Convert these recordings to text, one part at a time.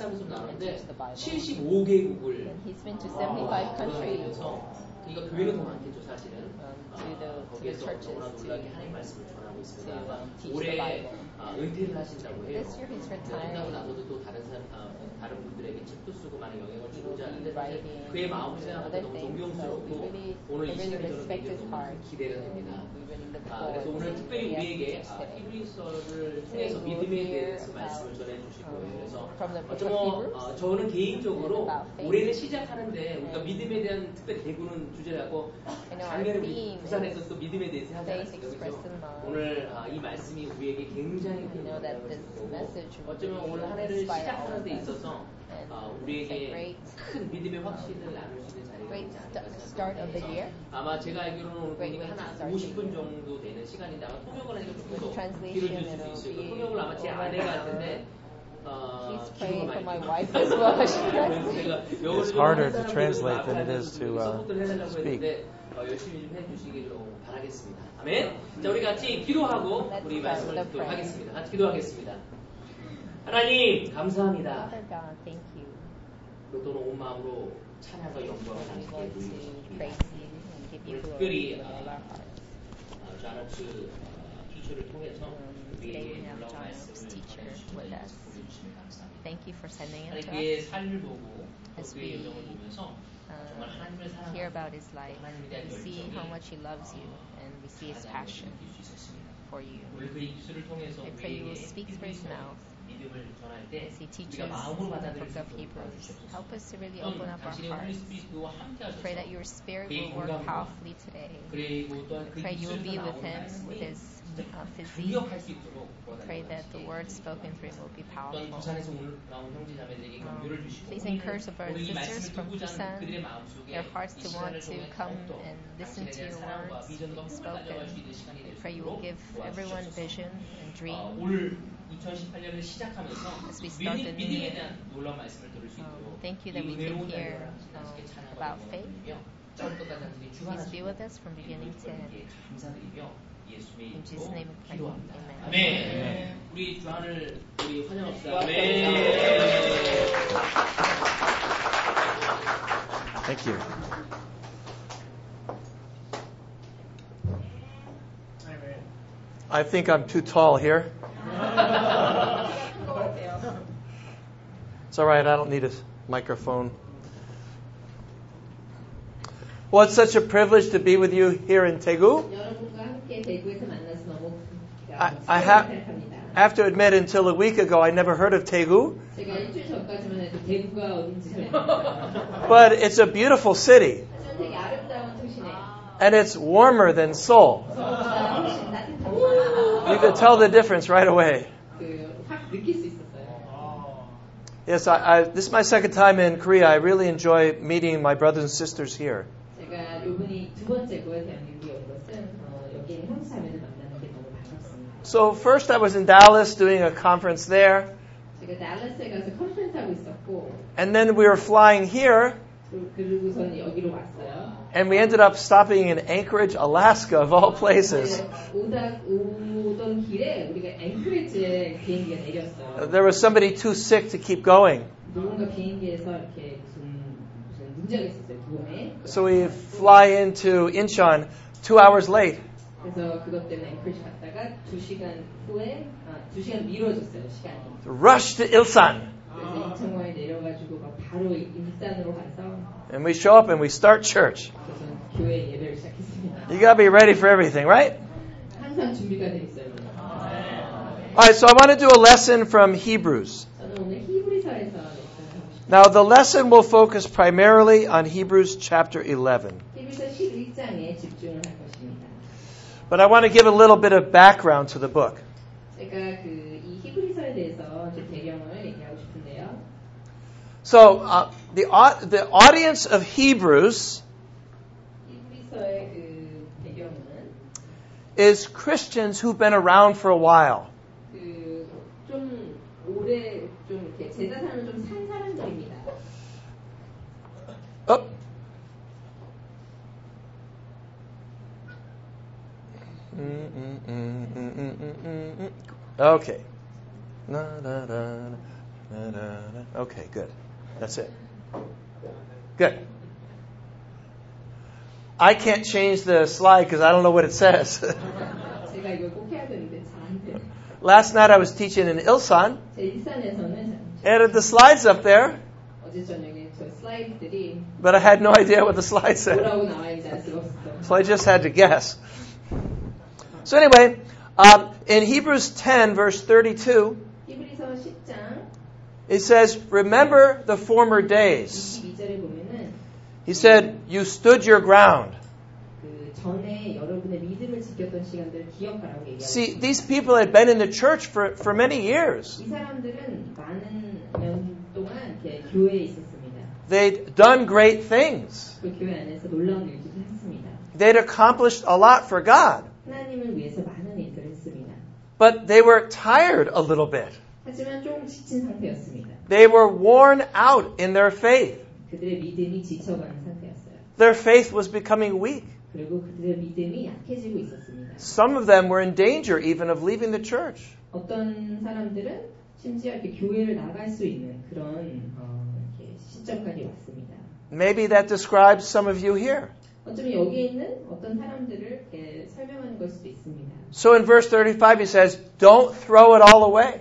13에서 나오는데 the Bible. 75개국을 And he's been to 75 countries. 돌아다니면서 그러니까 교회가 더 많겠죠 사실은. to the 거기에서 churches 너무나 to 놀라게 하나님 말씀을 전하고 있습니다. teach the 올해 Bible. 은퇴를 하신다고 해요. This year he's 끝나고 retiring. 나서도 또 다른 분들에게 책도 쓰고 많은 영향을 He will 주고자 be 하는데 사실 writing 그의 마음을 생각할 때 other 너무 things. So 존경스럽고 오늘 we 이 really 시간에 저는 respect 굉장히 his 너무 heart. 기대가 됩니다. We really look 그래서 forward 오늘 to 특별히 the 우리에게 message today. 히브리서를 통해서 Today 믿음에 we'll hear 대해서 말씀을 전해 주실 거예요. 그래서 from the book of 뭐 Hebrews. 저는 개인적으로 about faith. 올해를 시작하는데 우리가 믿음에 대한 특별히 대구는 주제를 하고 I know our 작년에 우리 theme 부산에서 is 또 믿음에 대해서 하지 faith 않았어요. expressed 그래서 in love. 오늘 이 말씀이 우리에게 굉장히 I 큰 know that 영향을 this 줄 거고 message will 어쩌면 올 한 해를 inspire 시작하는 all 데 of us. 있어서 And 우리에게 it's 큰 믿음의 확신을 나눌 수 있는 자리가 great 있지 않을까 start of the year. 아마 제가 알기로는 오늘 Great 보니까 way to 한 start 50분 정도 되는 시간인데 아마 통역을 하니까 조금 더 Translation, 길어질 수도 it'll 있어요. be 통역을 아마 제 아내가 할 텐데 Please 기도가 pray for 많이 my 돼요. wife as well. 그래서 제가 영어를 It's 좀 harder 하는 to 사람들은 translate 말을 than it 하면서 is to, 서포트를 해달라고 speak. 했는데 열심히 좀 해주시기를 바라겠습니다. 아멘. 자, 우리 같이 기도하고 우리 말씀을 듣도록 하겠습니다. 같이 기도하겠습니다. 하나님 감사합니다. Father God, thank you. 또는 온 마음으로 찬양과 영광을 We 당신께 want to 드리겠습니다. praise you and give you 오늘 glory 특별히 with all our hearts. 자너츠 티처를 통해서 Today we 우리에게 have 놀라운 John Oakes, 말씀을 teacher, 전해주시고 with us. 보여주시면 감사합니다. Thank you for sending him 하나님 to 그의 us. 삶을 보고 또 As 그의 we 여정을 보면서 정말 하나님을 hear 사랑하고 about his life, 하나님에 대한 we see 열정이 how much he loves you, and we see his passion 느낄 수 있었습니다. for you. 오늘 그 입술을 통해서 I pray you will 우리에게 speak through his mouth 믿음을 전할 때 as he teaches 우리가 마음으로 the 받아들일 book 수 of 있도록 Hebrews. 도와주시옵소서. Help us to really open up our 당신의 홀리 hearts. 스피릿과 함께 하셔서 Pray that your spirit 그의 will work 건강과 powerfully today. 그리고 또한 그 Pray you will 입술에서 be with 나오는 him, 말씀이 with his physique. 능력할 수 있도록 Pray that the words spoken through him will be 또한 powerful. 부산에서 오늘 나온 형제 자매들에게 격려를 주시고 Please encourage the brothers 오늘 이 and 말씀을 sisters from 듣고자 하는 Busan, 그들의 마음속에 their hearts 이 to want 시간을 to 통해 come 더욱더 and listen 당신에 to 대한 your 사랑과 words 비전과 being 꿈을 가져갈 수 spoken. 있는 시간이 될 수 Pray you will 있도록 give everyone 도와주시옵소서. vision and dream. 올 2018년을 시작하면서 As we start the new 믿음에 year, 대한 놀라운 말씀을 들을 수 있도록 thank you 이 that we can 은혜로운 hear 자리를 당신께 찬양하고 about faith. 영광을 돌리며 처음부터 당신이 Please be 주관하시고 with us from beginning to end. 감사드리며 예수의 In Jesus' name we pray. 기도합니다. Amen. 아멘. 우리 주안을 우리 환영합시다. 아멘. Thank you. I think I'm too tall here. It's all right. I don't need a microphone. Well, it's such a privilege to be with you here in Daegu. 여러분과 함께 대구에서 만나서 너무 I 생각합니다. have to admit, until a week ago, I never heard of Daegu. 제가 일주일 전까지만 해도 대구가 어딘지 잘 몰랐어요. But it's a beautiful city, 하지만 되게 아름다운 도시네요. and it's warmer than Seoul. 서울보다 훨씬 따뜻합니다. You could tell the difference right away. 확 느낄 수 있었어요. Yes, this is my second time in Korea. I really enjoy meeting my brothers and sisters here. 제가 이번이 두 번째고요. 대한민국에 온 것은 여기 있는 형제자매들 만나는 게 너무 반갑습니다. So first I was in Dallas doing a conference there, 제가 달라스에 가서 컨퍼런스 하고 있었고 and then we were flying here, 그리고서는 여기로 왔어요. and we ended up stopping in Anchorage, Alaska, of all places. 오던 길에 우리가 앵크리지에 비행기가 내렸어요. There was somebody too sick to keep going. 누군가 비행기에서 이렇게 무슨 문제가 있었어요. 부분에. So we fly into Incheon 2 hours late. 그래서 그것 때문에 앵크리지 갔다가 2시간 후에 2시간 미뤄졌어요. 시간이. Rush to Ilsan. 그래서 인천공항에 내려가지고 바로 일산으로 가서 And we show up and we start church. 그래서 교회 예배를 시작했습니다. You gotta be ready for everything, right? 항상 준비가 돼 있어요. Alright, so I want to do a lesson from Hebrews. 저는 오늘 히브리서에서 레슨을 하고 싶어요. Now the lesson will focus primarily on Hebrews chapter 11. 히브리서 11장에 집중을 할 것입니다. But I want to give a little bit of background to the book. 제가 이 히브리서에 대해서 좀 배경을 얘기하고 싶은데요. So the audience of Hebrews 히브리서의 그 배경은 is Christians who've been around for a while. 좀 오래 좀 이렇게 제자 삶을 좀 산 사람들입니다. Oh. Okay. Okay, good. That's it. Good. I can't change the slide because I don't know what it says. 제가 이걸 꼭 해야 되는데 잘 안 돼요. Last night I was teaching in Ilsan, 제 일산에서는 and the slides up there, 어제 저녁에 저 슬라이드들이 but I had no idea what the slide said. 뭐라고 나와 있는지 알 수가 없었어요. So I just had to guess. So anyway, in Hebrews 10, verse 32, 히브리서 10장 it says, remember the former days. 22절에 보면은 He said, you stood your ground. 그 전에 여러분의 믿음을 지켰던 시간들을 기억하라고 얘기하고 See, 있습니다. these people had been in the church for many years. 이 사람들은 많은 년 동안 이렇게 교회에 있었습니다. They'd done great things. 그 교회 안에서 놀라운 일들을 했습니다. They'd accomplished a lot for God. 하나님을 위해서 많은 일들을 했습니다. But they were tired a little bit. 하지만 조금 지친 상태였습니다. They were worn out in their faith. 그들의 믿음이 지쳐가는 상태였어요. Their faith was becoming weak. 그리고 그들의 믿음이 약해지고 있었습니다. Some of them were in danger even of leaving the church. 어떤 사람들은 심지어 이렇게 교회를 나갈 수 있는 그런 이렇게 시점까지 왔습니다. Maybe that describes some of you here. 어쩌면 여기에 있는 어떤 사람들을 이렇게 설명하는 걸 수도 있습니다. So in verse 35 he says, don't throw it all away.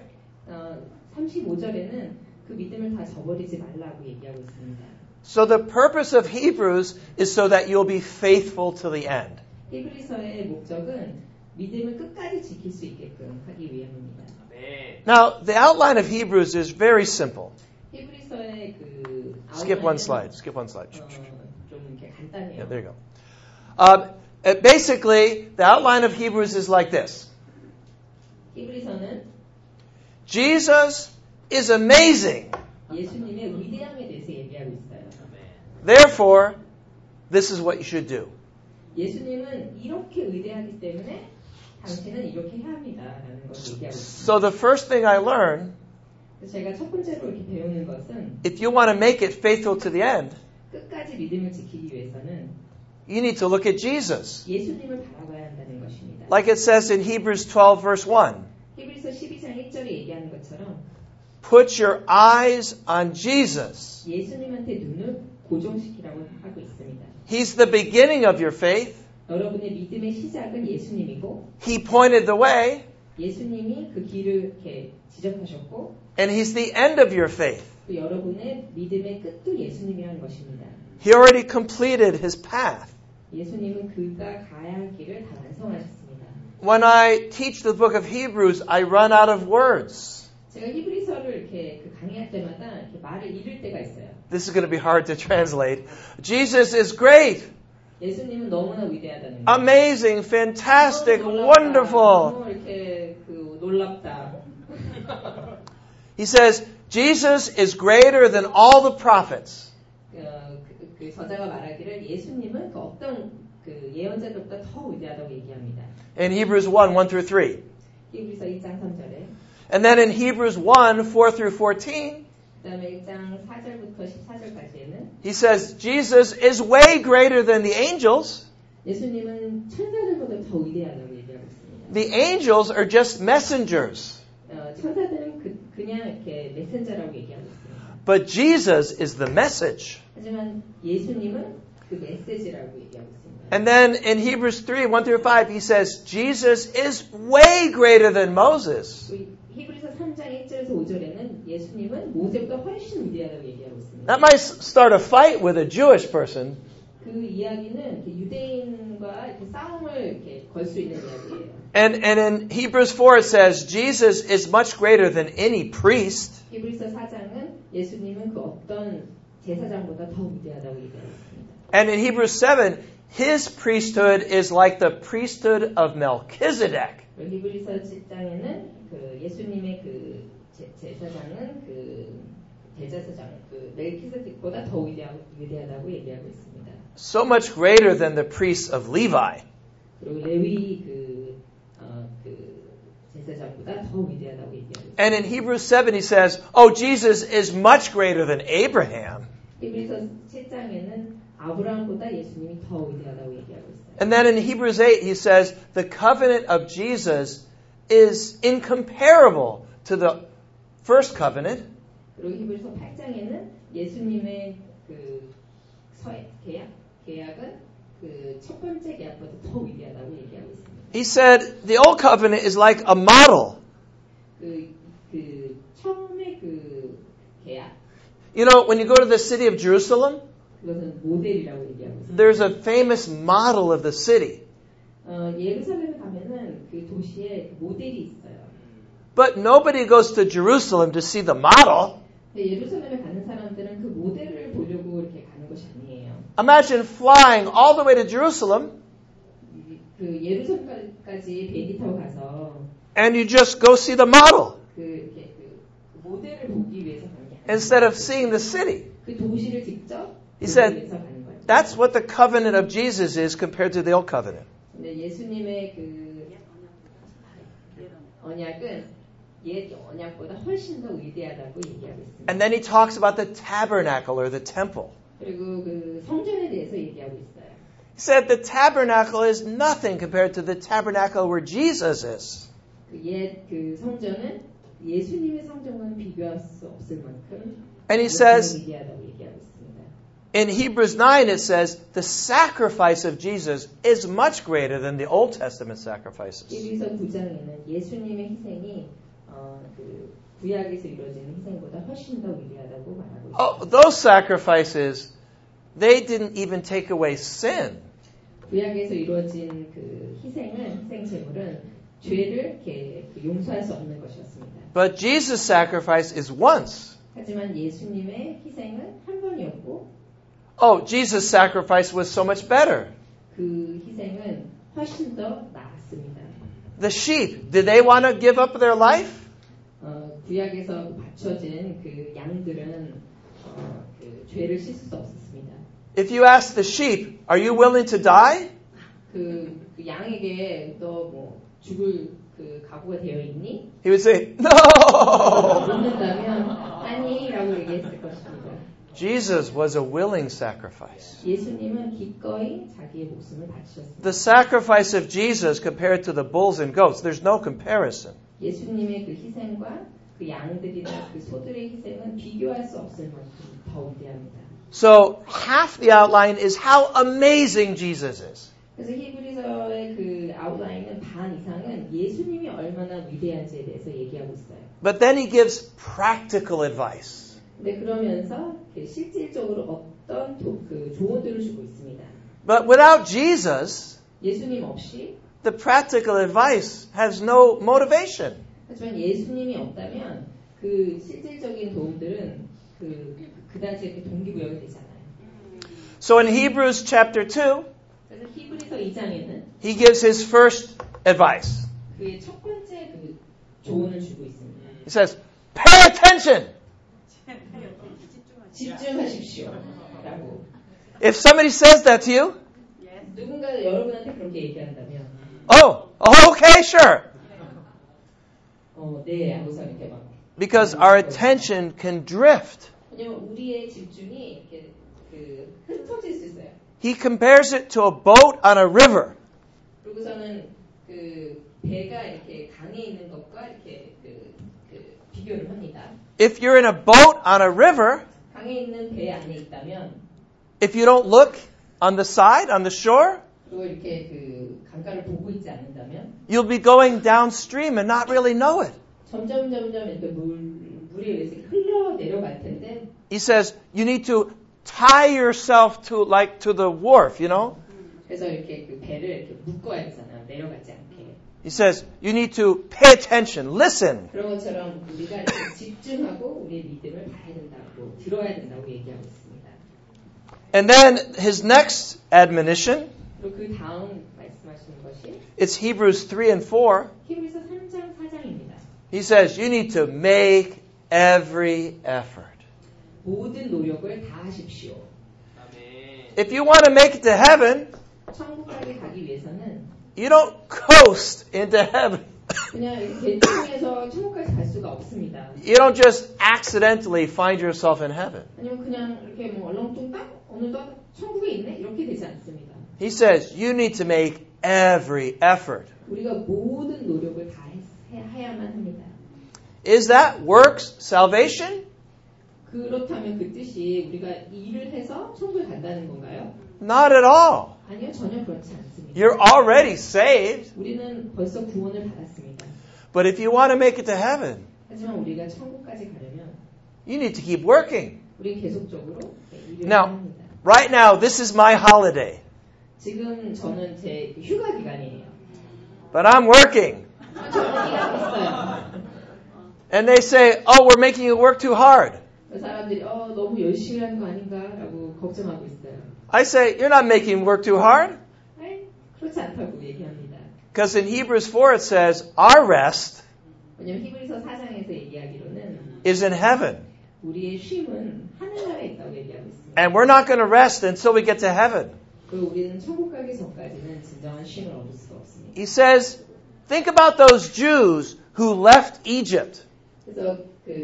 35절에는 그 믿음을 다 저버리지 말라고 얘기하고 있습니다. So the purpose of Hebrews is so that you'll be faithful to the end. 히브리서의 목적은 믿음을 끝까지 지킬 수 있게끔 하기 위함입니다. Now, the outline of Hebrews is very simple. 히브리서의 그 Skip one 아웃라인은, slide. Skip one slide. 좀 이렇게 간단해요. Yeah, there you go. Basically, the outline of Hebrews is like this. 히브리서는 Jesus is amazing. 예수님의 위대함에 대해서 얘기하고 있어요. Therefore, this is what you should do. 예수님은 이렇게 위대하기 때문에 당신은 이렇게 해야 합니다라는 것을 얘기하고 있습니다. So the first thing I learned, 제가 첫 번째로 이렇게 배우는 것은 if you want to make it faithful to the end, 끝까지 믿음을 지키기 위해서는 you need to look at Jesus. 예수님을 바라봐야 한다는 것입니다. Like it says in Hebrews 12, verse 1. 히브리서 12장 1절에 얘기하는 것처럼 Put your eyes on Jesus. 예수님한테 눈을 고정시키라고 하고 있습니다. He's the beginning of your faith. 여러분의 믿음의 시작은 예수님이고 He pointed the way, 예수님이 그 길을 이렇게 지적하셨고 and He's the end of your faith. 또 여러분의 믿음의 끝도 예수님이라는 것입니다. He already completed His path. 예수님은 그가 가야 할 길을 다 완성하셨습니다. When I teach the book of Hebrews, I run out of words. 제가 히브리서를 이렇게 강의할 때마다 이렇게 말을 잃을 때가 있어요. This is going to be hard to translate. Jesus is great, 예수님은 너무나 위대하다는 거예요. amazing, fantastic, 너무 wonderful. 너무 이렇게 그 놀랍다. He says, Jesus is greater than all the prophets. 그 저자가 말하기를 예수님은 그 어떤 그 예언자들보다 더 위대하다고 얘기합니다. In Hebrews 1, 1 through 3. 히브리서 1장 3절에 And then in Hebrews 1, 4 through 14, 그다음에 1장 4절부터 14절까지에는 he says, Jesus is way greater than the angels. 예수님은 천사들보다 더 위대하다고 얘기하고 있습니다. The angels are just messengers. 천사들은 그냥 이렇게 메신저라고 얘기하고 있습니다. But Jesus is the message. 하지만 예수님은 그 메시지라고 얘기하고 있습니다. And then in Hebrews 3, 1 through 5, he says, Jesus is way greater than Moses. 히브리서 3장 1절에서 5절에는 예수님은 모세보다 훨씬 위대하다고 얘기하고 있습니다. That might start a fight with a Jewish person. 그 이야기는 이렇게 유대인과 이렇게 싸움을 이렇게 걸 수 있는 이야기예요. And in Hebrews 4, it says, Jesus is much greater than any priest. 히브리서 4장은 예수님은 그 어떤 제사장보다 더 위대하다고 얘기하고 있습니다. And in Hebrews 7, his priesthood is like the priesthood of Melchizedek. 히브리서 7장에는 그 예수님의 그 제사장은 그 대제사장 그 멜키세덱보다 더 위대하다고 얘기하고 있습니다. So much greater than the priests of Levi. 그리고 레위 그 제사장보다 더 위대하다고 얘기하고 있습니다. And in Hebrews 7, he says, oh, Jesus is much greater than Abraham. 히브리서 7장에는 아브라함보다 예수님이 더 위대하다고 얘기하고 있어요. And then in Hebrews 8, he says, the covenant of Jesus is incomparable to the first covenant. 그리고 히브리서 8장에는 예수님의 그 계약은 그 첫 번째 계약보다 더 위대하다고 얘기하고 있습니다. He said the old covenant is like a model. 그 처음에 그 계약. You know, when you go to the city of Jerusalem, 그것은 모델이라고 얘기하고 있습니다. there's a famous model of the city. 예루살렘에 가면은 그 도시에 모델이 있어요. But nobody goes to Jerusalem to see the model. 예루살렘에 가는 사람들은 그 모델을 보려고 이렇게 가는 것이 아니에요. Imagine flying all the way to Jerusalem 그 예루살렘까지 비행기 타고 가서 and you just go see the model 이렇게 그 모델을 보기 위해서 가는 게 아니에요. instead of seeing the city. 그 도시를 직접 He 보기 said, 위해서 가는 거예요. that's what the covenant of Jesus is compared to the old covenant. 근데 예수님의 그 언약은 옛 언약보다 훨씬 더 위대하다고 얘기하고 있습니다. And then he talks about the tabernacle or the temple. 그리고 그 성전에 대해서 얘기하고 있어요. He said the tabernacle is nothing compared to the tabernacle where Jesus is. 그 옛 그 성전은 예수님의 성전과는 비교할 수 없을 만큼 And he says, 위대하다고 얘기하고 있습니다. in Hebrews 9 it says, the sacrifice of Jesus is much greater than the Old Testament sacrifices. 히브리서 9장에는 예수님의 희생이 그 구약에서 이루어지는 희생보다 훨씬 더 위대하다고 말하고 있습니다. Oh, those sacrifices, they didn't even take away sin. 구약에서 이루어진 그 희생 제물은 죄를 이렇게 용서할 수 없는 것이었습니다. But Jesus' sacrifice is once. 하지만 예수님의 희생은 한 번이었고, Oh, Jesus' sacrifice was so much better. 그 희생은 훨씬 더 나았습니다. The sheep, did they want to give up their life? 구약에서 바쳐진 그 양들은 그 죄를 씻을 수 없었습니다. If you ask the sheep, are you willing to die? 그 양에게 너 뭐 죽을 그 각오가 되어 있니? He would say, no! 묻는다면 아니라고 얘기했을 것입니다. Jesus was a willing sacrifice. 예수님은 기꺼이 자기의 목숨을 바치셨습니다. The sacrifice of Jesus compared to the bulls and goats, there's no comparison. 예수님의 그 희생과 그 양들이나 그 소들의 희생은 비교할 수 없을 만큼 더 위대합니다. So half the outline is how amazing Jesus is. 그래서 히브리서의 그 아웃라인은 반 이상은 예수님이 얼마나 위대한지에 대해서 얘기하고 있어요. But then he gives practical advice. 근데 그러면서 실질적으로 어떤 그 조언들을 주고 있습니다. But without Jesus, 예수님 없이 the practical advice has no motivation. 하지만 예수님이 없다면 그 실질적인 도움들은 그다지 이렇게 동기부여가 되지 않아요. So in Hebrews chapter 2, 그래서 히브리서 2장에는 he gives his first advice. 그의 첫 번째 그 조언을 주고 있습니다. He says, pay attention. 집중하십시오. 라고. If somebody says that to you, 누군가 여러분한테 그렇게 얘기한다면 oh, okay, sure. 네 하고서 이렇게 막. Because our attention can drift. 왜냐면 우리의 집중이 이렇게 흩어질 수 있어요. He compares it to a boat on a river. 그리고서는 그 배가 이렇게 강에 있는 것과 이렇게 비교를 합니다. If you're in a boat on a river, 강에 있는 배 안에 있다면, if you don't look on the side, on the shore, 또 이렇게 그 강가를 보고 있지 않는다면, you'll be going downstream and not really know it. 점점 이렇게 물에 의해서 흘러 내려갈 텐데. He says you need to tie yourself to the wharf, you know. 그래서 이렇게 그 배를 이렇게 묶어야 되잖아요. 내려가지 않게. He says you need to pay attention, listen. 그런 것처럼 우리가 이렇게 집중하고 우리의 믿음을 봐야 된다고, 들어야 된다고 얘기하고 있습니다. And then his next admonition, 그리고 그 다음 말씀하시는 것이 it's Hebrews 3 and 4. 히브리서 3장 4장입니다. He says you need to make every effort. 모든 노력을 다 하십시오. If you want to make it to heaven, 천국까지 가기 위해서는 you don't coast into heaven. 그냥 대충해서 천국까지 갈 수가 없습니다. You don't just accidentally find yourself in heaven. 아니면 그냥 이렇게 뭐 얼렁뚱땅 어느덧 천국에 있네 이렇게 되지 않습니다. He says you need to make every effort. 우리가 모든 노력을 다 해야만 합니다. Is that works salvation? 그렇다면 그 뜻이 우리가 일을 해서 천국에 간다는 건가요? Not at all. 아니요, 전혀 그렇지 않습니다. You're already saved. 우리는 벌써 구원을 받았습니다. But if you want to make it to heaven, 하지만 우리가 천국까지 가려면 you need to keep working. 우리 계속적으로 일을 Now, 해야 합니다. right now, this is my holiday. 지금 저는 제 휴가 기간이에요. But I'm working. 저는 일하고 있어요. And they say, oh, we're making you work too hard. 사람들이 너무 열심히 하는 거 아닌가라고 걱정하고 있어요. I say, you're not making me work too hard. 아니, 그렇지 않다고 얘기합니다. Because in Hebrews 4 it says, our rest 왜냐면 히브리서 4장에서 얘기하기로는 is in heaven. 우리의 쉼은 하늘나라에 있다고 얘기하고 있습니다. And we're not going to rest until we get to heaven. 그리고 우리는 천국 가기 전까지는 진정한 쉼을 얻을 수가 없습니다. He says, think about those Jews who left Egypt. 그래서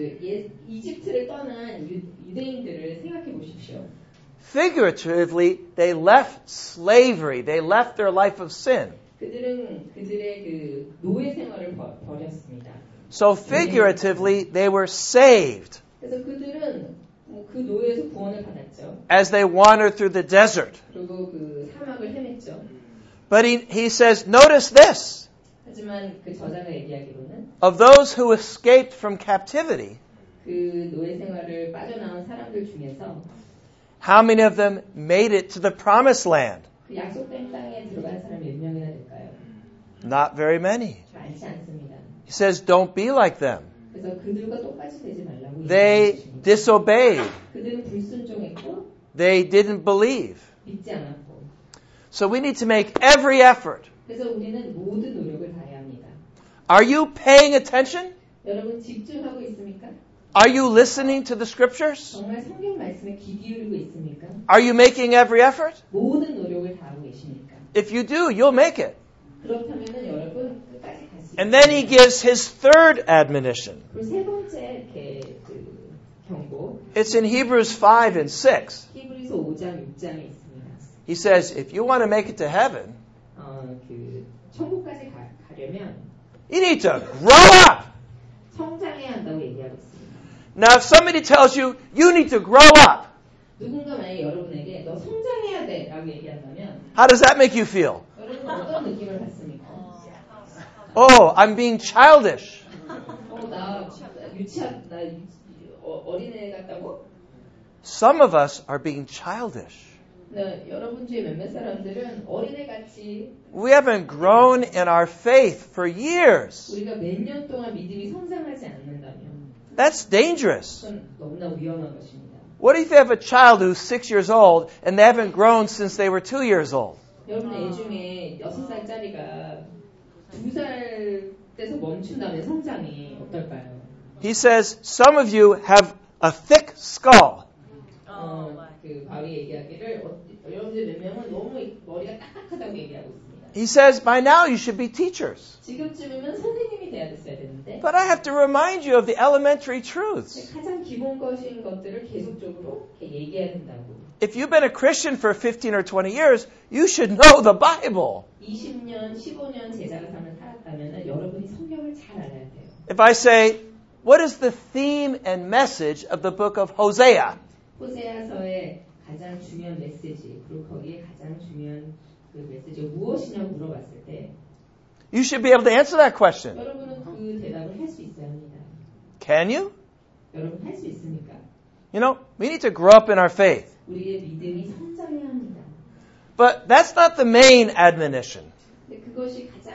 이집트를 떠난 유대인들을 생각해 보십시오. Figuratively, they left slavery. They left their life of sin. 그들은 그들의 그 노예 생활을 버렸습니다. So figuratively, they were saved 그래서 그들은 그 노예에서 구원을 받았죠. as they wandered through the desert. 그리고 그 사막을 헤맸죠. But he says, notice this. 하지만 그 저자가 얘기하기로는 Of those who escaped from captivity, 그 노예 생활을 빠져나온 사람들 중에서 how many of them made it to the promised land? 그 약속된 땅에 들어간 사람이 몇 명이나 될까요? Not very many. 많지 않습니다. He says, don't be like them. 그래서 그들과 똑같이 되지 말라고 They 얘기하십니다. disobeyed. 그들은 불순종했고 They didn't believe. 믿지 않았고 So we need to make every effort. 그래서 우리는 모든 노력을 다해야 합니다. Are you paying attention? 여러분 집중하고 있습니까? Are you listening to the scriptures? 정말 성경 말씀에 귀 기울이고 있습니까? Are you making every effort? 모든 노력을 다하고 계십니까? If you do, you'll make it. 그렇다면은 여러분 끝까지 갈 수 있습니다. And then he gives his third admonition. 그리고 세 번째 이렇게 경고 It's in Hebrews 5 and 6. 히브리서 5장 6장에 있습니다. He says, if you want to make it to heaven, 그 천국까지 가려면 you need to grow up. 성장해야 한다고 얘기하고 있습니다. Now, if somebody tells you, you need to grow up, 누군가 만약에 여러분에게 너 성장해야 돼 라고 얘기한다면 how does that make you feel? 여러분은 어떤 느낌을 받습니까? Oh, I'm being childish. 나 유치한 어린애 같다고? Some of us are being childish. 네, 여러분 중에 몇몇 사람들은 어린애 같이 We haven't grown in our faith for years. 우리가 몇 년 동안 믿음이 성장하지 않는다면 That's dangerous. 그건 너무나 위험한 것입니다. What if you have a child who's 6 years old and they haven't grown since they were 2 years old? 여러분 애 중에 6살짜리가 2살 때서 멈춘다면 성장이 어떨까요? He says, some of you have a thick skull. 그 바위 얘기하기를 여러분들 몇 명은 너무 머리가 딱딱하다고 얘기하고 있습니다. He says, by now you should be teachers. 지금쯤이면 선생님이 돼야 됐어야 되는데 But I have to remind you of the elementary truths. 가장 기본 것인 것들을 계속적으로 이렇게 얘기해야 된다고. If you've been a Christian for 15 or 20 years, you should know the Bible. 20년, 15년 제자가 살았다면 여러분이 성경을 잘 알아야 돼요. If I say, what is the theme and message of the book of Hosea? 호세아서의 가장 중요한 메시지, 그리고 거기에 가장 중요한 그 메시지가 무엇이냐고 물어봤을 때 You should be able to answer that question. 여러분은 그 대답을 할 수 있어야 합니다. Can you? 여러분 할 수 있습니까? You know, we need to grow up in our faith. 우리의 믿음이 성장해야 합니다. But that's not the main admonition. 근데 그것이 가장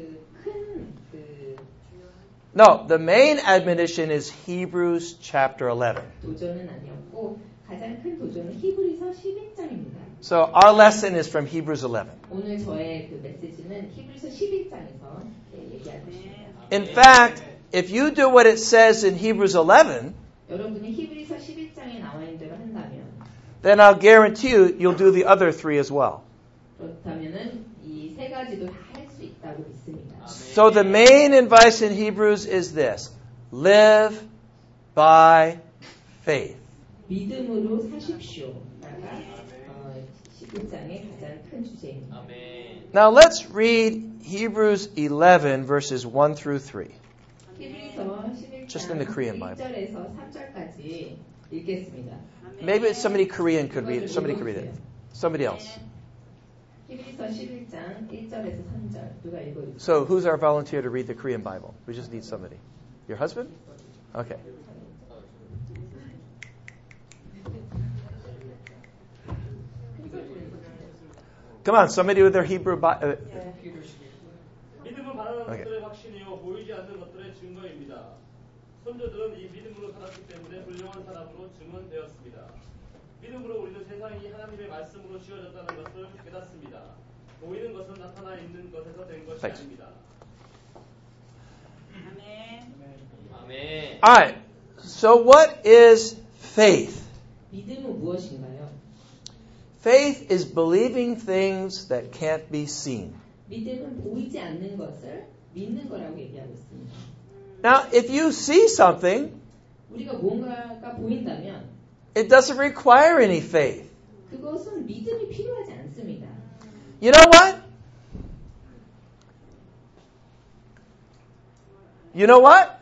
No, the main admonition is Hebrews chapter 11. 도전은 아니었고 가장 큰 도전은 히브리서 11장입니다. So our lesson is from Hebrews 11. 오늘 저의 그 메시지는 히브리서 11장에서 얘기할 것입니다. In fact, if you do what it says in Hebrews 11, 여러분이 히브리서 11장에 나와 있는 대로 한다면 then I'll guarantee you you'll do the other three as well. 그렇다면은 이 세 가지도 다 할 수 있다고 믿습니다. So the main advice in Hebrews is this: live by faith. 믿음으로 사십시오가 11장의 가장 큰 주제입니다. Now let's read Hebrews 11 verses 1 through 3. 히브리서 11장 Just in the Korean Bible. 1절에서 3절까지 읽겠습니다. Maybe somebody Korean could read it. Somebody could read it. Somebody else. 히브리서 11장 1절에서 3절 누가 읽어주세요. So who's our volunteer to read the Korean Bible? We just need somebody. Your husband? Okay. Come on, somebody with their Hebrew Bible. 믿음은 바라는 Okay. 것들의 확신이요 보이지 않는 것들의 증거입니다. 선조들은 이 믿음으로 살았기 때문에 훌륭한 사람으로 증언되었습니다. 믿음으로 우리는 세상이 하나님의 말씀으로 지어졌다는 것을 깨닫습니다. 보이는 것은 나타나 있는 것에서 된 것이 Thanks. 아닙니다. 아멘. All right. So what is faith? 믿음은 무엇인가요? Faith is believing things that can't be seen. 믿음은 보이지 않는 것을 믿는 거라고 얘기하고 있습니다. Now, if you see something, 우리가 뭔가가 보인다면 it doesn't require any faith. 그것은 믿음이 필요하지 않습니다. You know what? You know what?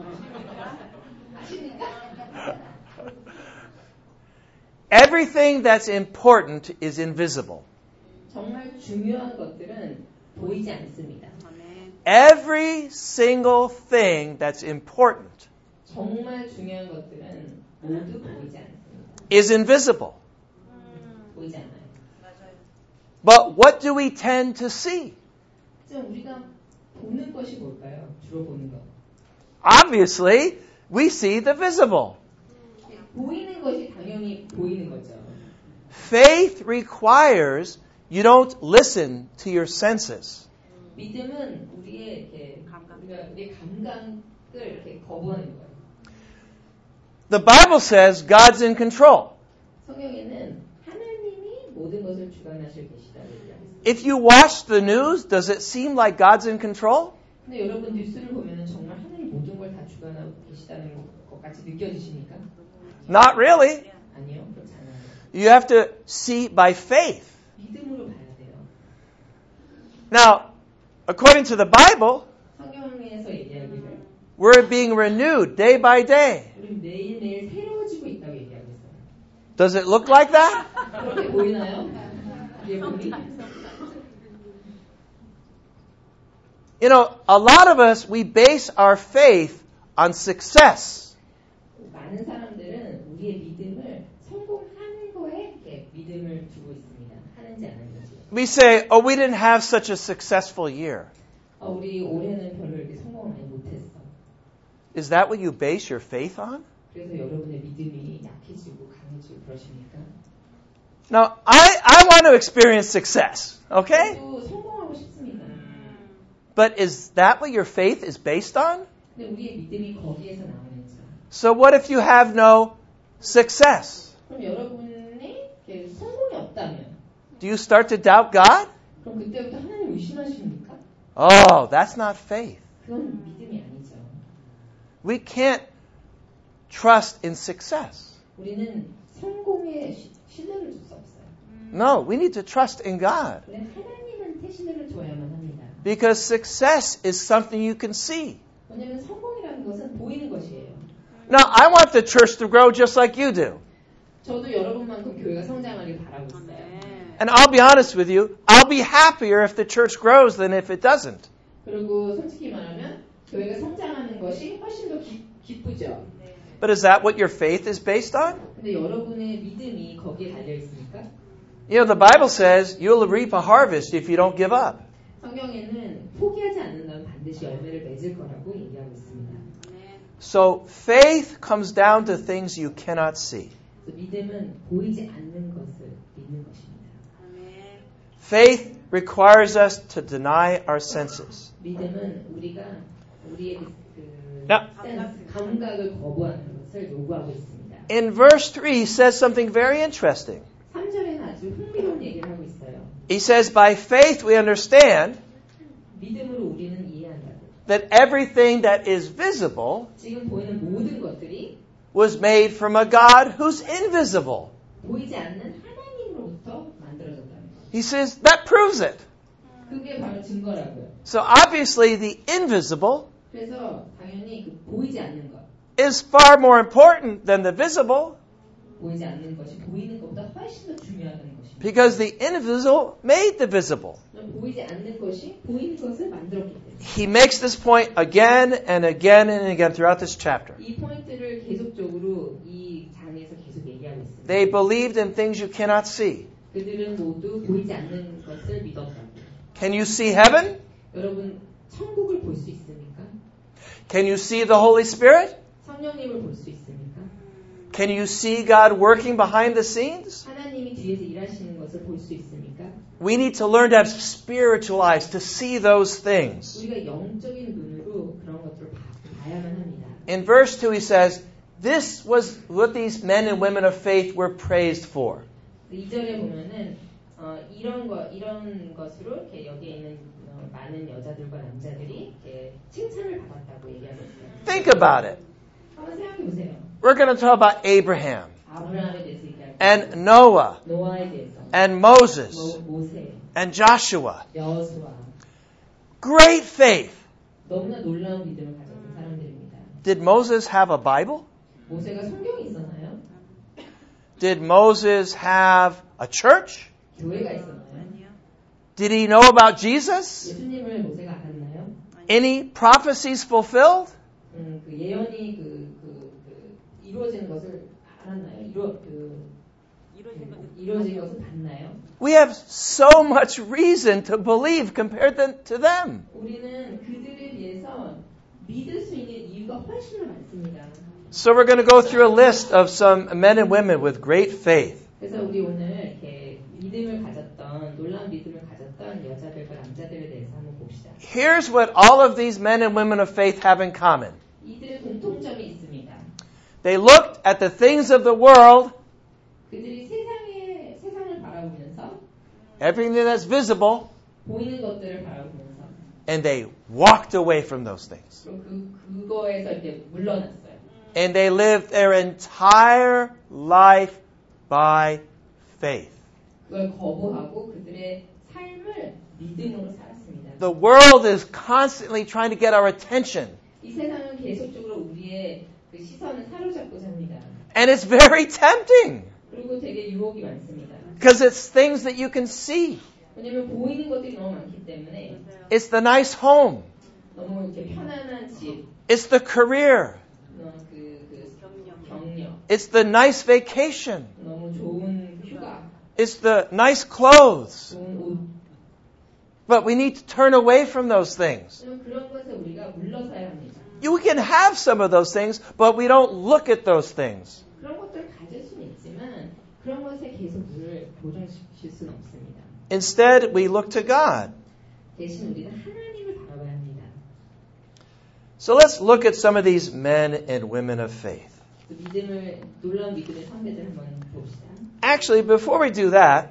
Everything that's important is invisible. 정말 중요한 것들은 보이지 않습니다. Every single thing that's important 정말 중요한 것들은 모두 보이지 않습니다. is invisible. 보이지 않아요. But what do we tend to see? 그래서 우리가 보는 것이 뭘까요? 주로 보는 것. Obviously, we see the visible. 보이는 것이 당연히 보이는 거죠. Faith requires you don't listen to your senses. 믿음은 우리의 이렇게 우리의 감각을 이렇게 거부하는 거예요. The Bible says God's in control. 성경에는 하나님이 모든 것을 주관하시고 계시다고 얘기합니다. If you watch the news, does it seem like God's in control? 근데 여러분 뉴스를 보면 정말 하나님 모든 걸 다 주관하고 계시다는 것 같이 느껴지십니까? Not really. 아니요, 그렇지 않아요. You have to see by faith. 믿음으로 봐야 돼요. Now, according to the Bible, 성경에서 얘기하기를 we're being renewed day by day. 우리는 매일매일 새로워지고 있다고 얘기하고 있어요. Does it look like that? 그렇게 보이나요? 우리의 몸이? You know, a lot of us, we base our faith on success. 많은 사람들은 우리의 믿음을 성공하는 거에 이렇게 믿음을 두고 있습니다. 하는지 안 하는지. We say, oh, we didn't have such a successful year. 우리 올해는 별로 이렇게 성공을 많이 못했어. Is that what you base your faith on? 그래서 여러분의 믿음이 약해지고 강해지고 그러십니까? Now, I want to experience success, okay? 저도 성공하고 싶습니다. But is that what your faith is based on? 근데 우리의 믿음이 거기에서 나오는지. So what if you have no success? 그럼 여러분의 이렇게 성공이 없다면 Do you start to doubt God? 그럼 그때부터 하나님 의심하십니까? Oh, that's not faith. 그건 믿음이 아니죠. We can't trust in success. 우리는 성공에 신뢰를 줄 수 없어요. No, we need to trust in God. 우리는 하나님한테 신뢰를 줘야만 합니다. Because success is something you can see. 왜냐하면 성공이라는 것은 보이는 것이에요. Now, I want the church to grow just like you do. 저도 여러분만큼 교회가 성장하길 바라고 있어요. And I'll be honest with you, I'll be happier if the church grows than if it doesn't. 그리고 솔직히 말하면 교회가 성장하는 것이 훨씬 더 기쁘죠. But is that what your faith is based on? 근데 여러분의 믿음이 거기에 달려 있습니까? You know, the Bible says you'll reap a harvest if you don't give up. 성경에는 포기하지 않는다면 반드시 열매를 맺을 거라고 얘기하고 있습니다. So faith comes down to things you cannot see. 믿음은 보이지 않는 것을 믿는 것입니다. Faith requires us to deny our senses. 믿음은 우리가 우리의 Now, 감각을 거부하는 것을 요구하고 있습니다. in verse 3, he says something very interesting. 3절에는 아주 흥미로운 얘기를 하고 있어요. He says, by faith we understand 믿음으로 우리는 이해한다고. that everything that is visible 지금 보이는 모든 것들이 was made from a God who's invisible. 보이지 않는 하나님으로부터 만들어졌다는 것. He says, that proves it. 그게 바로 증거라고요. So obviously the invisible 그래서 당연히 그 보이지 않는 것, is far more important than the visible 보이지 않는 것이 보이는 것보다 훨씬 더 중요하다는 것입니다. because the invisible made the visible. 보이지 않는 것이 보이는 것을 만들었기 때문에. He makes this point again and again and again throughout this chapter. 이 포인트를 계속적으로 이 장에서 계속 얘기하고 있습니다. They believed in things you cannot see. 그들은 모두 보이지 않는 것을 믿었다고. Can you see heaven? 여러분 천국을 볼 수 있습니까? Can you see the Holy Spirit? 성령님을 볼 수 있습니까? Can you see God working behind the scenes? 하나님이 뒤에서 일하시는 것을 볼 수 있습니까? We need to learn to have spiritual eyes to see those things. 우리가 영적인 눈으로 그런 것들을 봐야만 합니다. In verse 2 he says, this was what these men and women of faith were praised for. 2절에 보면은 이런 것으로 이렇게 여기에 있는 많은 여자들과 남자들이 이렇게 칭찬을 받았다고 얘기하고 있어요. Think about it. 한번 생각해 보세요. We're going to talk about Abraham 아브라함에 대해서 얘기할 때, and Noah 노아에 대해서, and Moses 모세, and Joshua. 여호수아, Great faith. 너무나 놀라운 믿음을 가졌던 사람들입니다. Did Moses have a Bible? 모세가 성경이 있었나요? Did Moses have a church? 교회가 있었나요? Did he know about Jesus? 예수님을 모세가 알았나요? Any prophecies fulfilled? 그 예언이 이루어지는 것을 알았나요? 이루어진 것을 봤나요? We have so much reason to believe compared to them. 우리는 그들에 비해서 믿을 수 있는 이유가 훨씬 더 많습니다. So we're going to go through a list of some men and women with great faith. 그래서 우리 오늘 이렇게 믿음을 가졌던 놀라운 믿음을 가졌던 여자들과 남자들에 대해서 한번 봅시다. Here's what all of these men and women of faith have in common. 이들의 공통점이 있습니다. They looked at the things of the world, 그들이 세상을 바라보면서 everything that's visible, 보이는 것들을 바라보면서 and they walked away from those things. 그거에서 이제 물러났어요. And they lived their entire life by faith. 그걸 거부하고 그들의 삶을 믿음으로 살았습니다. The world is constantly trying to get our attention. 이 세상은 계속적으로 우리의 그 시선을 사로잡고자 합니다. And it's very tempting 그리고 되게 유혹이 많습니다. because it's things that you can see. 왜냐하면 보이는 것들이 너무 많기 때문에 It's the nice home. 너무 이렇게 편안한 집, It's the career. 경력, It's the nice vacation. 너무 좋은 휴가, It's the nice clothes. 좋은 옷. But we need to turn away from those things. 그런 것에 우리가 물러서야 합니다. You can have some of those things, but we don't look at those things. 그런 것들을 가질 수는 있지만 그런 것에 계속 물을 보존시킬 수는 없습니다. Instead, we look to God. 대신 우리는 하나님을 바라봐야 합니다. So let's look at some of these men and women of faith. 놀라운 믿음의 선배들 한번 봅시다. Actually, before we do that,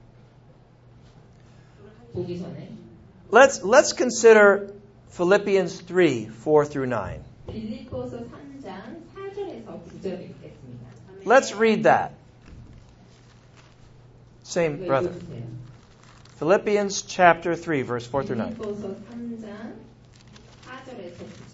보기 전에 let's consider Philippians 3, 4 through 9. 빌립보서 3장 4절에서 9절을 읽겠습니다. Let's read that. Same brother. 읽어주세요. Philippians chapter 3, verse 4 through 9. 빌립보서 3장 4절에서 9절.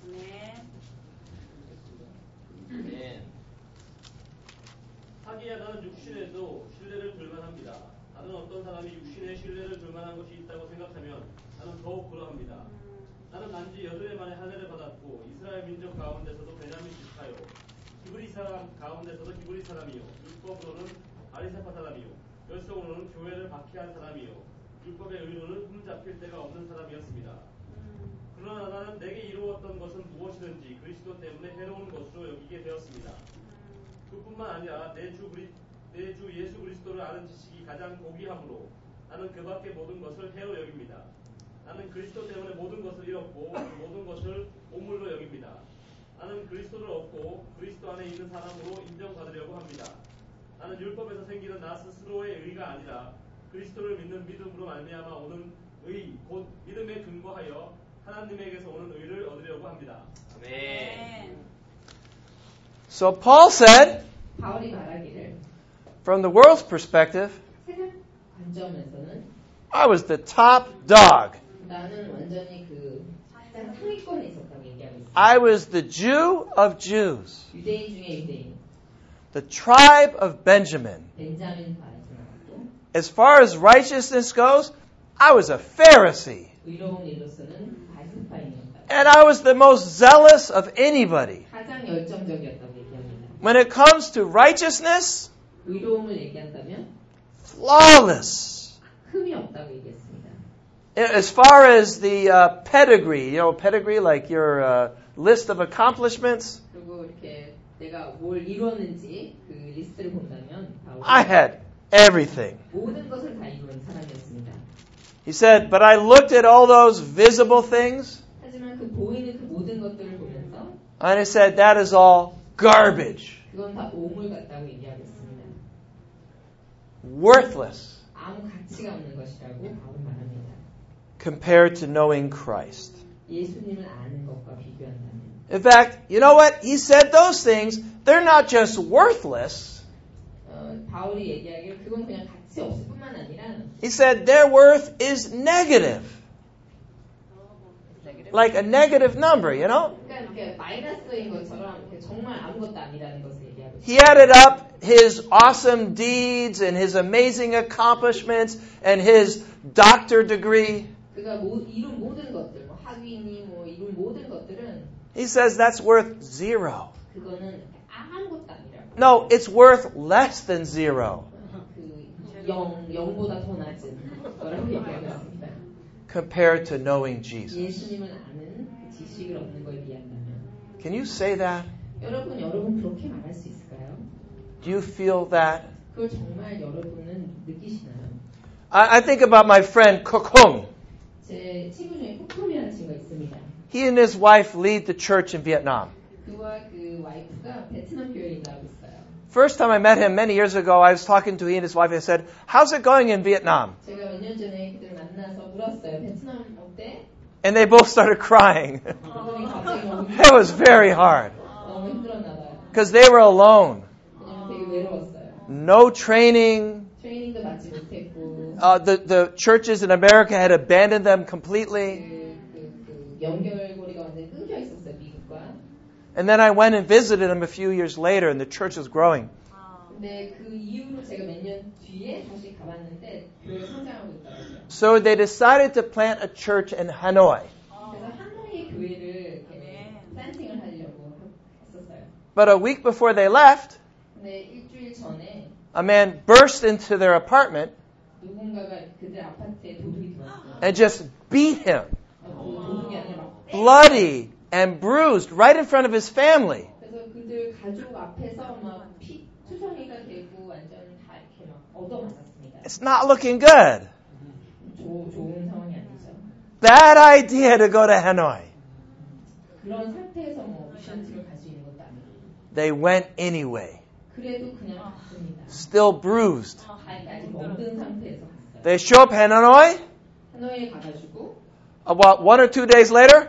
하기야 나는 육신에도 신뢰를 둘만합니다. 다른 어떤 사람이 육신에 신뢰를 둘만한 것이 있다고 생각하면 나는 더욱 그러합니다. 나는 단지 여덟해 만에 한 해를 받았고 이스라엘 민족 가운데서도 베냐민 지파요 히브리 사람 가운데서도 히브리 사람이요 율법으로는 아리세파 사람이요 혈성으로는 교회를 박해한 사람이요 율법의 의로는 흠잡힐 데가 없는 사람이었습니다. 그러나 나는 내게 이루었던 것은 무엇이든지 그리스도 때문에 해로운 것으로 여기게 되었습니다. 그뿐만 아니라 내 주 예수 그리스도를 아는 지식이 가장 고귀함으로 나는 그 밖의 모든 것을 해로 여깁니다. 나는 그리스도 때문에 모든 것을 잃었고 모든 것을 오물로 여깁니다. 나는 그리스도를 얻고 그리스도 안에 있는 사람으로 인정받으려고 합니다. 나는 율법에서 생기는 나 스스로의 의가 아니라 그리스도를 믿는 믿음으로 말미암아 오는 의, 곧 믿음에 근거하여 하나님에게서 오는 의를 얻으려고 합니다. 아멘. So Paul said, 바울이 말하기를 from the world's perspective, 세상 관점에서는 I was the top dog. 나는 완전히 그 가장 상위권에 있었다고 얘기하고 있어요. I was the Jew of Jews, 유대인 중에 유대인. the tribe of Benjamin. 벤자민 바에서 나왔고 As far as righteousness goes, I was a Pharisee. 의로운 일로서는 바리새파인이었다. And I was the most zealous of anybody. 가장 열정적이었다고 얘기합니다. When it comes to righteousness, 의로움을 얘기한다면 flawless. 흠이 없다고 얘기했습니다. As far as the pedigree, pedigree like your list of accomplishments, 그리고 이렇게 내가 뭘 이뤘는지 그 리스트를 본다면 I had everything. 모든 것을 다 이룬 사람이었습니다. He said, but I looked at all those visible things, 하지만 그 보이는 그 모든 것들을 보면서 and I said, that is all garbage. 그건 다 오물 같다고 얘기하겠습니다. Worthless 아무 가치가 없는 것이라고 바울은 말합니다. compared to knowing Christ. 예수님을 아는 것과 비교한다면. In fact, you know what? He said those things, they're not just worthless. 바울이 얘기하기를 그건 그냥 가치 없을 뿐만 아니라 He said their worth is negative. Like a negative number, you know? 그러니까 이렇게 마이너스인 것처럼 이렇게 정말 아무것도 아니라는 것을 얘기하고 있습니다. He added up his awesome deeds and his amazing accomplishments and his doctor degree. 그가 이룬 모든 것들, 뭐 학위니 뭐 이룬 모든 것들은 He says that's worth zero. 그거는 아무것도 아니라고. No, it's worth less than zero 그 영보다 더 낮은 거라고 얘기하고 있습니다. compared to knowing Jesus. 예수님을 아는 그 지식을 얻는 거에 비한다면. Can you say that? 여러분 그렇게 말할 수 있을까요? Do you feel that? 그걸 정말 여러분은 느끼시나요? I think about my friend Kokong. 제 친구 중에 코콤이라는 친구가 있습니다. He and his wife lead the church in Vietnam. 그와 그 와이프가 베트남 교회에 일하고 있어요. First time I met him many years ago, I was talking to he and his wife. I said, how's it going in Vietnam? 제가 몇 년 전에 그들 만나서 물었어요. 베트남 어때? And they both started crying. 그들이 갑자기 너무 It was very hard 너무 힘들었나 봐요. because they were alone. 왜냐면 되게 외로웠어요. No training. 트레이닝도 받지 못했고 The churches in America had abandoned them completely. 그 연결고리가 완전히 끊겨 있었어요. 미국과. And then I went and visited them a few years later, and the church was growing. 근데 그 이후로 제가 몇 년 뒤에 다시 가봤는데 교회가 성장하고 있더라고요. So they decided to plant a church in Hanoi. 그래서 하노이 교회를 이렇게 플랜팅을 하려고 했었어요. But a week before they left, 근데 일주일 전에 a man burst into their apartment 누군가가 그들 아파트에 도둑이 들어왔어요. and just beat him, 도둑이 아니라 막 bloody and bruised, right in front of his family. 그래서 그들 가족 앞에서 막 피 투성이가 되고 완전 다 이렇게 막 얻어맞았습니다. It's not looking good. 좋은 상황이 아니죠. Bad idea to go to Hanoi. 그런 상태에서 뭐 미션트를 갈 수 있는 것도 아니고. They went anyway, 그래도 그냥 갔습니다. still bruised. 아직 먹는 상태에서 갔어요. They show up in Hanoi. 하노이에 가가지고 About 1 or 2 days later,